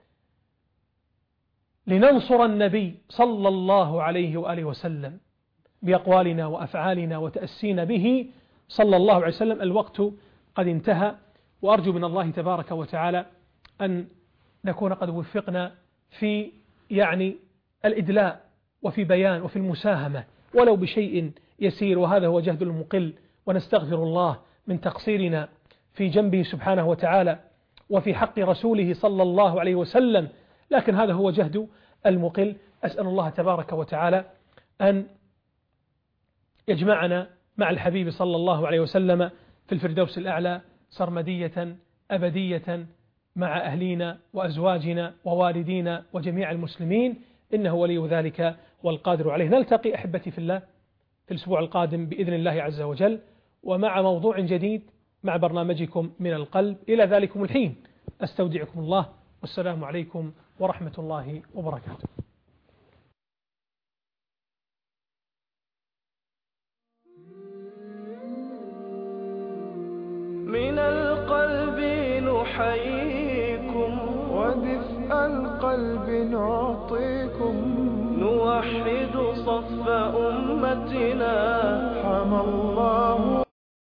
لننصر النبي صلى الله عليه وآله وسلم بأقوالنا وأفعالنا وتأسينا به صلى الله عليه وسلم. الوقت قد انتهى، وأرجو من الله تبارك وتعالى أن نكون قد وفقنا في يعني الإدلاء وفي بيان وفي المساهمة ولو بشيء يسير، وهذا هو جهد المقل، ونستغفر الله من تقصيرنا في جنبه سبحانه وتعالى وفي حق رسوله صلى الله عليه وسلم، لكن هذا هو جهد المقل. أسأل الله تبارك وتعالى أن يجمعنا مع الحبيب صلى الله عليه وسلم في الفردوس الأعلى سرمدية أبدية مع أهلينا وأزواجنا ووالدينا وجميع المسلمين، إنه ولي ذلك والقادر عليه. نلتقي أحبتي في الله في الأسبوع القادم بإذن الله عز وجل، ومع موضوع جديد مع برنامجكم من القلب. إلى ذلكم الحين أستودعكم الله، والسلام عليكم ورحمة الله وبركاته. من القلب نحييكم ودفء القلب نعطيكم، نوحد صف أمتنا حمى الله